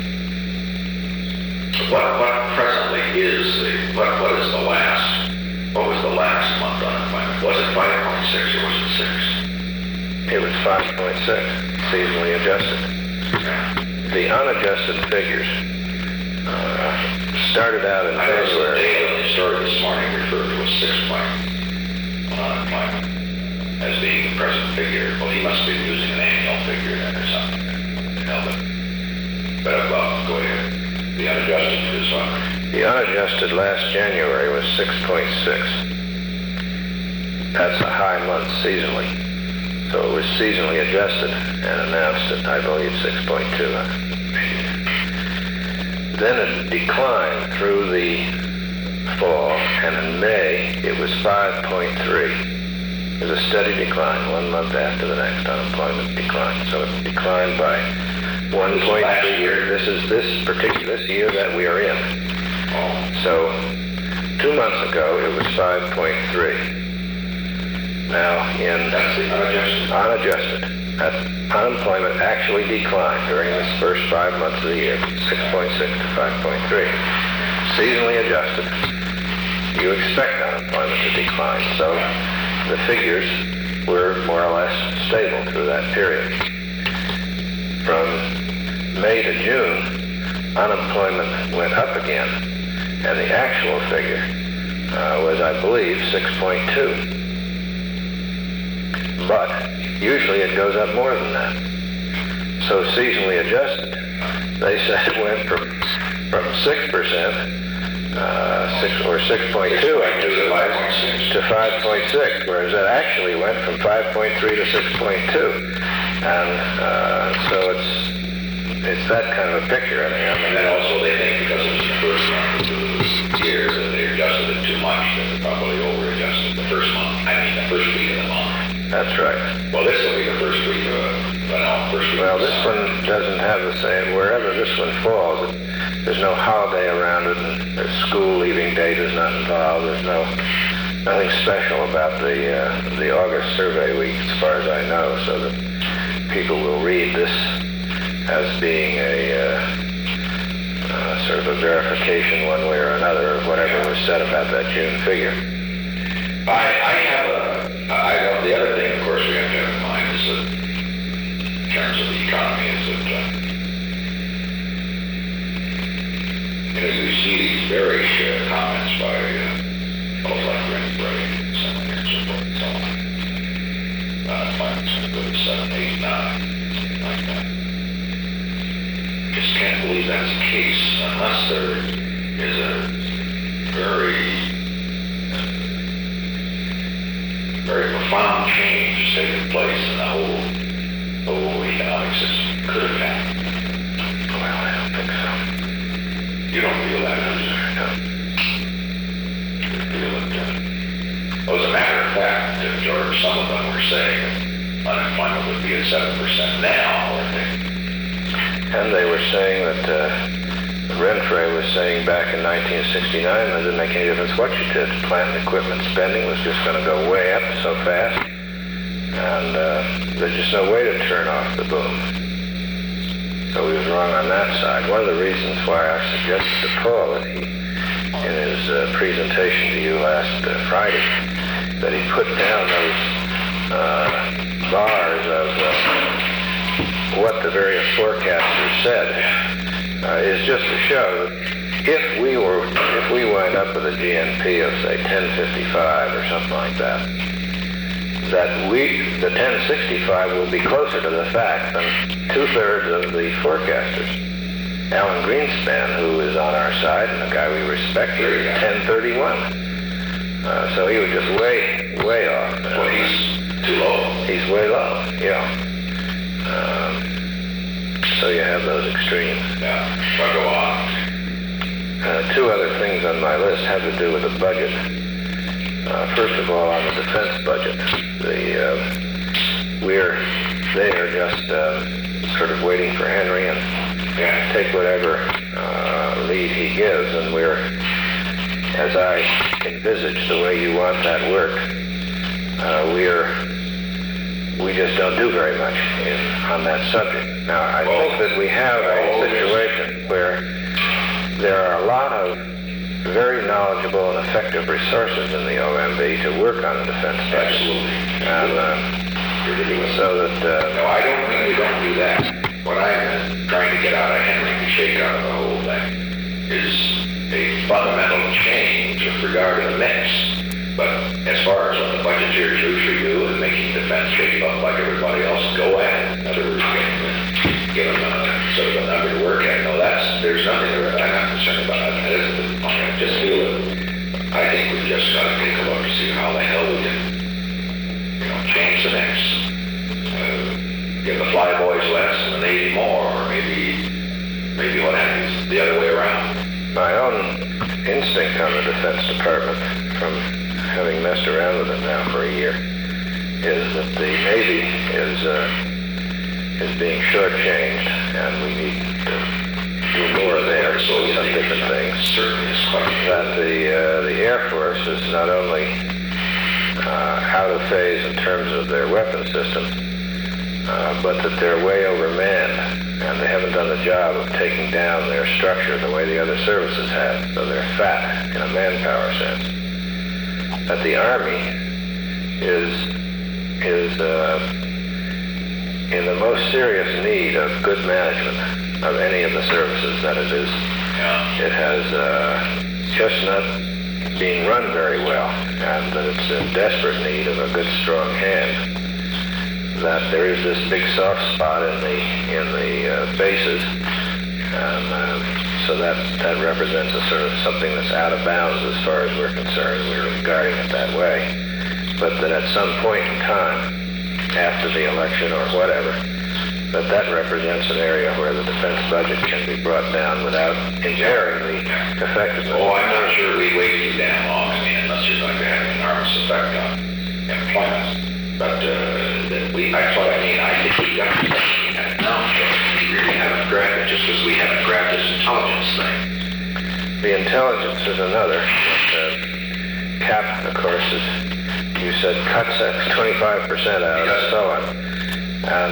what what presently is the what what is the last what was the last month unemployment? Was it five point six or was it six? It was five point six, seasonally adjusted. The unadjusted figures uh, started out in I noticed the February. data when they started this morning referred to a six point unemployment as being the present figure. Well, he must have been using an annual figure then or something. You know, but but well, go ahead. The unadjusted for this one. The unadjusted last January was six point six. That's a high month seasonally. So it was seasonally adjusted and announced at, I believe, six point two. Then it declined through the fall, and in May it was five point three. It was a steady decline, one month after the next unemployment decline. So it declined by one point three years. This is this particular this year that we are in. So two months ago it was five point three. Now, in That's the unadjusted. unadjusted, that unemployment actually declined during this first five months of the year, six point six to five point three. Seasonally adjusted, you expect unemployment to decline, so the figures were more or less stable through that period. From May to June, unemployment went up again, and the actual figure uh, was, I believe, six point two. But usually it goes up more than that. So seasonally adjusted, they said it went from from six percent, uh, six or six point two, I think it was, to five point six, whereas it actually went from five point three to six point two, and uh, so it's it's that kind of a picture. I mean, I mean, And then also they think because it was the first month of the year that they adjusted it too much, that they probably over-adjusted the first month, I mean the first week of the month. that's right. Well, this will be the first week of, uh, no, first week Well, of this summer. one doesn't have the same. Wherever this one falls, it, there's no holiday around it, and the school leaving date is not involved. There's no nothing special about the uh, the August survey week, as far as I know, so that people will read this as being a uh, uh, sort of a verification one way or another of whatever was said about that June figure. I, I have a, I know the other thing, of course, we have to have in mind is that, in terms of the economy, is that, uh, you know, you see these very uh, comments by uh, both like Randy Bray and Senator and so forth and so on. Uh, finance going to go to seven, eight, nine, something like that. Just can't believe that's the case unless there is a very very profound change has taken place in the whole, the whole economic system. Could have happened. Well, I don't think so. You don't feel that, do you? No. You feel it. Uh, well, as a matter of fact, uh, George, some of them were saying that unemployment would be at seven percent now, weren't they? And they were saying that uh, Renfrey was saying back in nineteen sixty-nine that it didn't make any difference what you did. Plant and equipment spending was just going to go way up so fast, and uh, there's just no way to turn off the boom. So he was wrong on that side. One of the reasons why I suggested to Paul that he, in his uh, presentation to you last uh, Friday, that he put down those uh, bars of uh, what the various forecasters said. Uh, is just to show that if we were, if we wind up with a G N P of say ten fifty-five or something like that, that we, the ten sixty-five will be closer to the fact than two-thirds of the forecasters. Alan Greenspan, who is on our side and a guy we respect, is ten thirty-one. Uh, so he was just way, way off. Well, he's too low. He's way low, yeah. Um, So you have those extremes. Yeah, but go on. Uh, two other things on my list have to do with the budget. Uh, first of all, on the defense budget, the uh, we're they are just uh, sort of waiting for Henry and Yeah. take whatever uh, lead he gives, and we're, as I envisage the way you want that work, uh, we're we just don't do very much in, on that subject. Now, I Well, think that we have a well, situation where there are a lot of very knowledgeable and effective resources in the O M B to work on the defense budget. Absolutely. And uh, so that, uh, No, I don't think we don't do that. What I'm trying to get out of Henry and shake out of the whole thing is a fundamental change with regard to the mix. But as far as what the budgetary usually do and making defense shape up like everybody else, go at it. In other words, give them a, sort of a number to work at. No, that's, there's nothing there. I'm not concerned about that. That isn't the point. I just feel that I think we've just got to take a look to see how the hell we can, you know, change the mix. Uh, give the flyboys less and the Navy more, or maybe, maybe what happens the other way around. my own instinct on the Defense Department, from having messed around with it now for a year, is that the Navy is uh, is being shortchanged, and we need to do more there, so some different things. Certainly is quite. That the uh, the Air Force is not only uh, out of phase in terms of their weapon systems, uh, but that they're way overmanned, and they haven't done the job of taking down their structure the way the other services have, so they're fat in a manpower sense. That the Army is, is uh, in the most serious need of good management of any of the services that it is. Yeah. It has uh, just not being run very well, and that it's in desperate need of a good, strong hand. That there is this big soft spot in the in the uh, bases, and uh, so that that represents a sort of something that's out of bounds as far as we're concerned. We're regarding it that way, but that at some point in time, after the election or whatever, that that represents an area where the defense budget can be brought down without impairing the effectiveness. Oh, I'm not sure we wait too damn long, I mean, unless you're going to have an enormous effect on employment. But uh, that we, that's what I mean. I think we got to be that now. We really haven't grabbed it just because we haven't grabbed this intelligence thing. The intelligence is another. Uh, Cap, of course, is, you said, cuts that twenty-five percent out and so on. And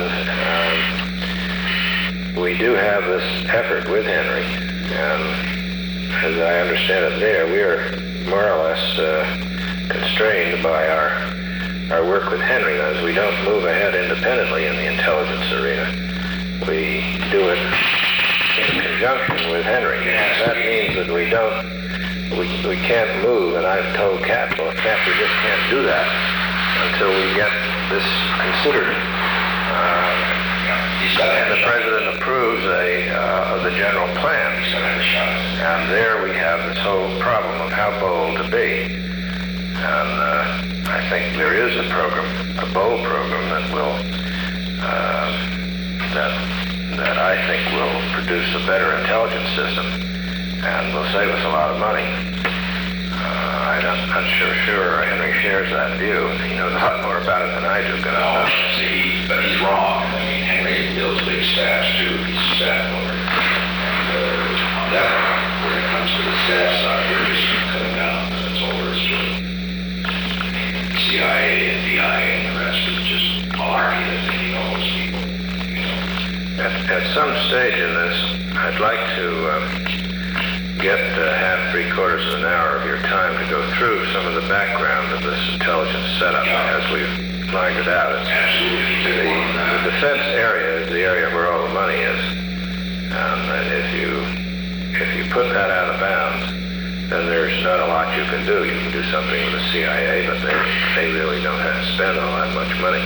um, we do have this effort with Henry. And as I understand it there, we are more or less uh, constrained by our our work with Henry. As we don't move ahead independently in the intelligence arena. We do it in conjunction with Henry. That means that we don't, we, we can't move, and I've told Cap, well, Cap, we just can't do that until we get this considered. Uh, and the President approves a, uh, of the general plan. And there we have this whole problem of how bold to be. And uh, I think there is a program, a bold program that will, uh, that that I think will produce a better intelligence system and will save us a lot of money. Uh, I'm not, not sure, sure Henry shares that view. He knows a lot more about it than I do. No, see, but he's wrong. I mean, Henry builds big staffs too. He's a staff builder. And uh, on that front, when it comes to the staff side, we're just cutting down. That's all there is to it. C I A and D I A and the rest is just malarkey that they need all those people, you know. At, at some stage in this, I'd like to um, get uh, half, three quarters of an hour of your time to go through some of the background of this intelligence setup as we've lined it out. It's, Absolutely. The, the defense area is the area where all the money is. Um, and if you, if you put that out of bounds, then there's not a lot you can do. You can do something with the C I A, but they, they really don't have to spend all that much money.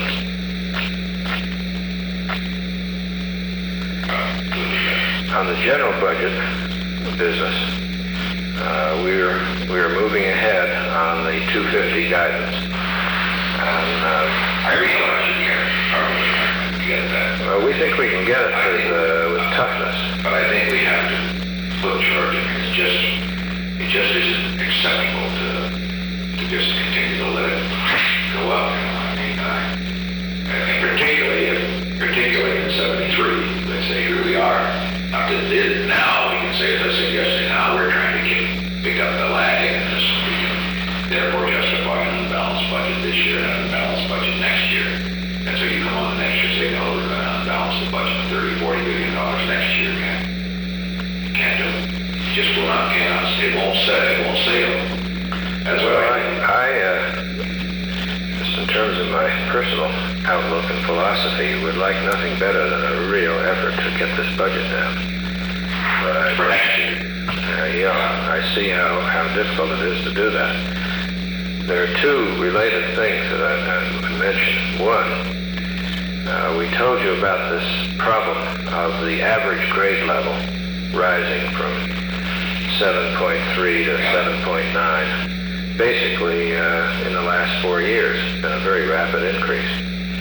On the general budget business, uh, we're we're moving ahead on the two fifty guidance. And uh, I realize you can't probably get that. well, we think we can get it with, uh, with toughness. But I think we have to put charge in. It's just, it just isn't acceptable to to just continue to let it go up. You know? I mean, I, and particularly, if, particularly in seventy-three, they say here we are. Not that it is now. We can say, as I suggested, now we're trying to get pick up the lag, and this we can therefore justify an unbalanced budget this year and an unbalanced budget next year. And so you come on the next year and say, no, we're going to unbalance the budget of thirty, forty billion dollars next year. Can't, can't do it. It just will not, cannot, it won't set, it won't sail. That's what Well, I I, think. I uh, just in terms of my personal outlook and philosophy, would like nothing better than a real effort to get this budget down. But I, For next year. Uh, yeah, I see how, how difficult it is to do that. There are two related things that I, I mentioned. One, uh, we told you about this problem of the average grade level rising from seven point three to seven point nine, basically uh, in the last four years. It's been a very rapid increase.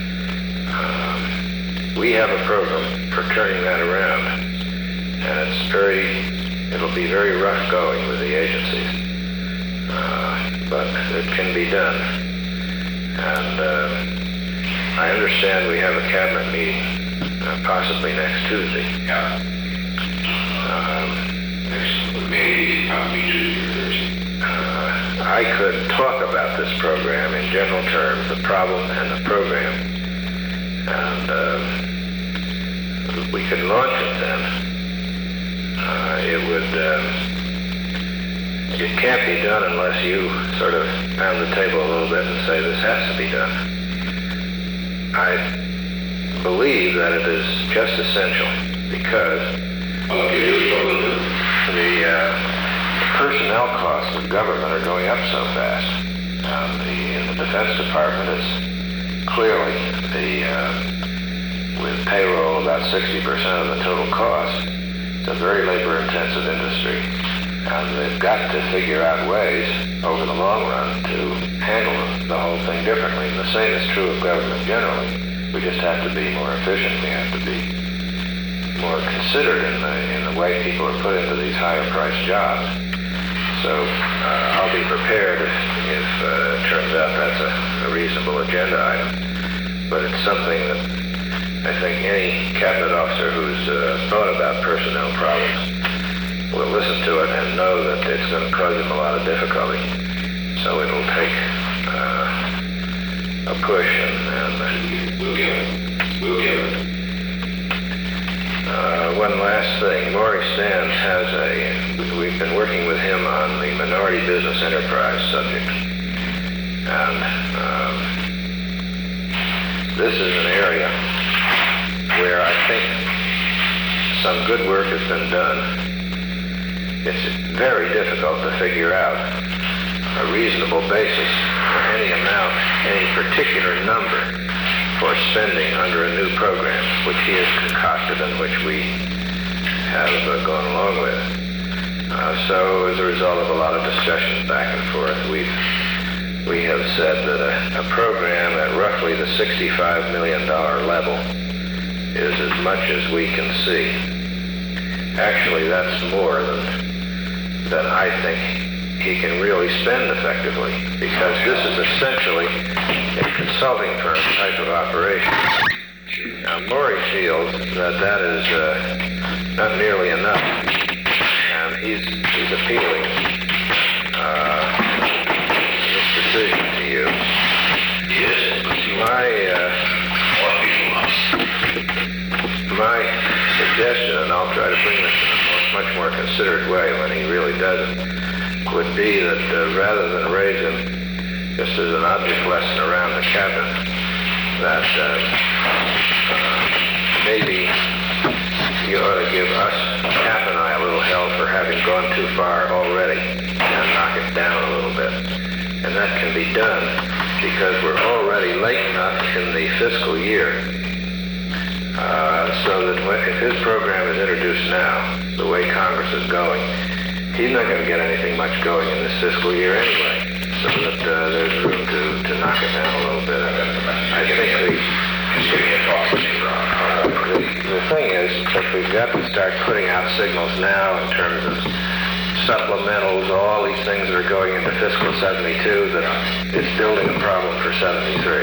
Um, we have a program for turning that around, and it's very It'll be very rough going with the agencies, uh, but it can be done. And uh, I understand we have a cabinet meeting, uh, possibly next Tuesday. Yeah. Um, Next, maybe, probably Tuesday or Thursday. uh, I I could talk about this program in general terms, the problem and the program, and uh, we could launch it then. Uh, it would, uh, it can't be done unless you sort of pound the table a little bit and say this has to be done. I believe that it is just essential because Well, if you do, so we'll do. the uh, personnel costs of government are going up so fast. Um, the, in the Defense Department is clearly the, uh, with payroll about sixty percent of the total cost. It's a very labor-intensive industry. And they've got to figure out ways over the long run to handle the whole thing differently. And the same is true of government generally. We just have to be more efficient. We have to be more considered in the, in the way people are put into these higher-priced jobs. So uh, I'll be prepared if, if uh, it turns out that's a, a reasonable agenda item. But it's something that I think any cabinet officer who's uh, thought about personnel problems will listen to it and know that it's going to cause him a lot of difficulty. So it'll take uh, a push, and, and We'll give it. We'll give it. uh, one last thing. Maury Stans has a, we've been working with him on the minority business enterprise subject. And um, this is an area where I think some good work has been done. It's very difficult to figure out a reasonable basis for any amount, any particular number for spending under a new program, which he has concocted and which we have uh, gone along with. Uh, so as a result of a lot of discussions back and forth, we've, we have said that a, a program at roughly the sixty-five million dollars level is as much as we can see. Actually, that's more than that I think he can really spend effectively, because this is essentially a consulting firm type of operation. Now, Maury feels that that is uh, not nearly enough, and he's, he's appealing uh, this decision to you. Yes. My, uh, my suggestion, and I'll try to bring this in a much more considerate way when he really does it, would be that uh, rather than raise him just as an object lesson around the cabinet, that uh, uh, maybe you ought to give us, Cap and I, a little hell for having gone too far already and knock it down a little bit. And that can be done because we're already late enough in the fiscal year Uh, so that when, if his program is introduced now, the way Congress is going, he's not going to get anything much going in this fiscal year anyway. So that uh, there's room to, to knock it down a little bit. I think the, Just give me a talk, Mister Brown. uh, the, the thing is that we've got to start putting out signals now in terms of supplementals, all these things that are going into fiscal seventy-two, that it's building a problem for seventy-three.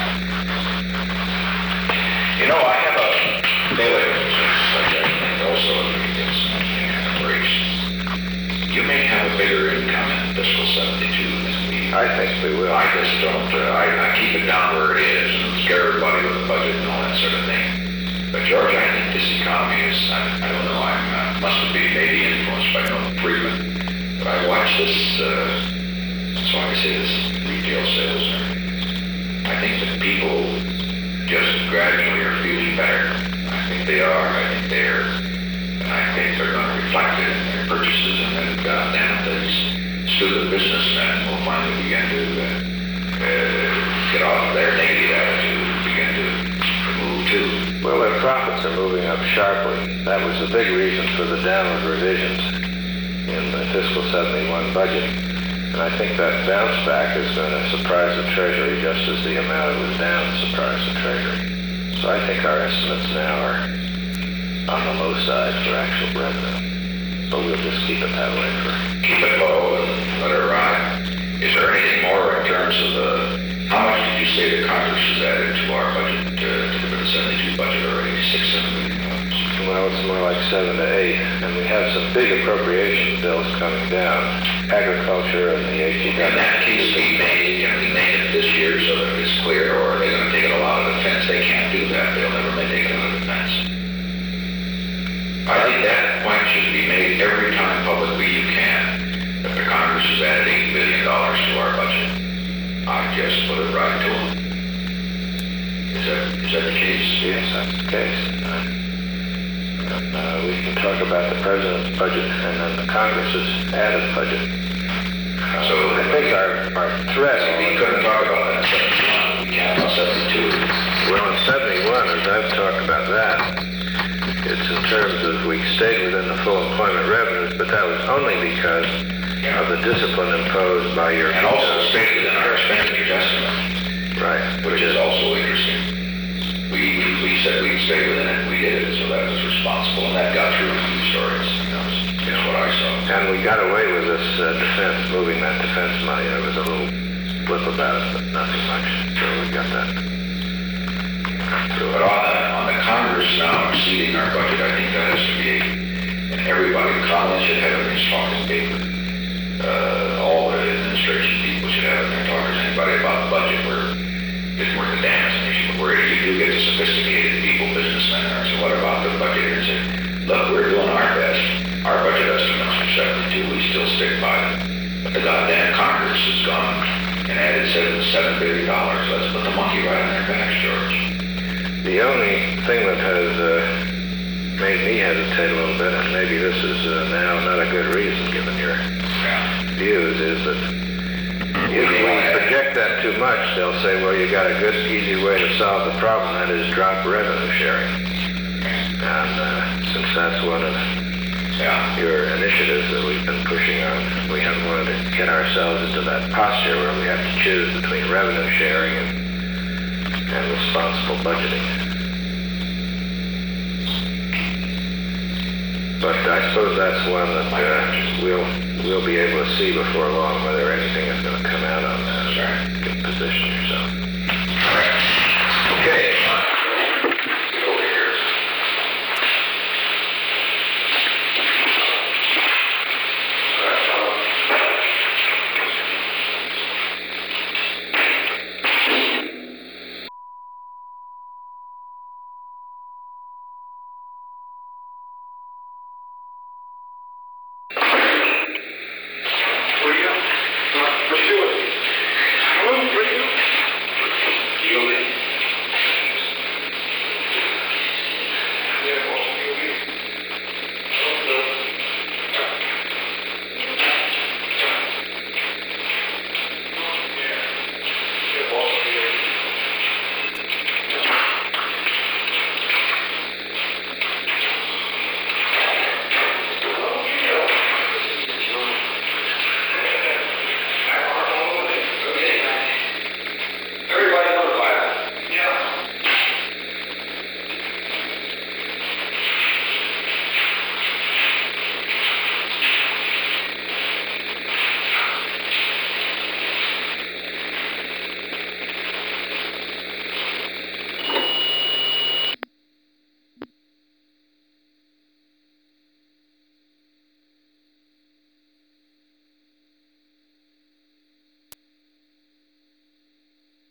You know, I have a feeling subject also it's something embraced. You may have a bigger income in fiscal seventy-two than we. I think we will. I just don't. Uh, I, I keep it down where it is and scare everybody with the budget and all that sort of thing. But George, I think this economy is. I, I don't know. I uh, must be maybe influenced by Milton Friedman. But I watch this. Uh, so I say this retail sales. I think that people just gradually are feeling better. I think they are. I think they're, and I think they're going to reflect it in their purchases. And then, God damn it, these stupid businessmen will finally begin to uh, uh, get off their negative attitude and begin to move too. Well, their profits are moving up sharply. That was the big reason for the downward revisions in the fiscal seventy-one budget. And I think that bounce back is going to surprise the Treasury just as the amount it was down surprised the Treasury. So I think our estimates now are on the low side for actual revenue. But we'll just keep it that way for... Keep it low and let it ride. Is there anything more in terms of the, how much did you say the Congress has added to our budget, uh, to the seventy-two budget already? Six, seven million dollars? Well, it's more like seven to eight. And we have some big appropriation bills coming down. agriculture and the H E W. Can that case be made, can we make it this year so that it's clear, or are they gonna take it all out of defense? They can't do that, they'll never make it out of defense. I think that point should be made every time publicly you can, that the Congress has added eight billion dollars to our budget. I just put it right to them. Is that, is that the case? Yes, that's the case. Uh, uh, we can talk about the president's budget and then the Congress's added budget. Uh, So I think our, our threat... We couldn't talk about that in seventy-one, we can't about seventy-two. Well, in seventy-one, as I've talked about that, it's in terms of we stayed within the full employment revenues, but that was only because of the discipline imposed by your... And also stayed within our expenditures estimate. Right. Which is also interesting. We, we, we said we'd stay within it, we did it, so that was responsible, and that got through news stories. That's, that's what I saw. And we got away with this uh, defense, moving that defense money. There was a little blip about it, but nothing much. So we got that. But on the, on the Congress now exceeding our budget, I think that has to be, and everybody, Congress should have it in his talking paper. Uh, all the administration people should have it in their talkers. Anybody about the budget, we're, it's worth a damn estimation. Where you do get the sophisticated people, businessmen, or so what about the budget? And say, look, we're doing our best. Our budget estimates are seventy-two, we still stick by it. But the goddamn Congress has gone and added seven, seven billion dollars. Let's put the monkey right on their backs, George. The only thing that has uh, made me hesitate a little bit, and maybe this is uh, now not a good reason given your Yeah. views, is that if we project that too much, they'll say, well, you got a good, easy way to solve the problem, that is drop revenue sharing. And uh, since that's one of Yeah. your initiatives that we've been pushing on, we haven't wanted to get ourselves into that posture where we have to choose between revenue sharing and, and responsible budgeting. But I suppose that's one that uh, we'll we'll be able to see before long whether anything is going to come out on that. Sure. Good position.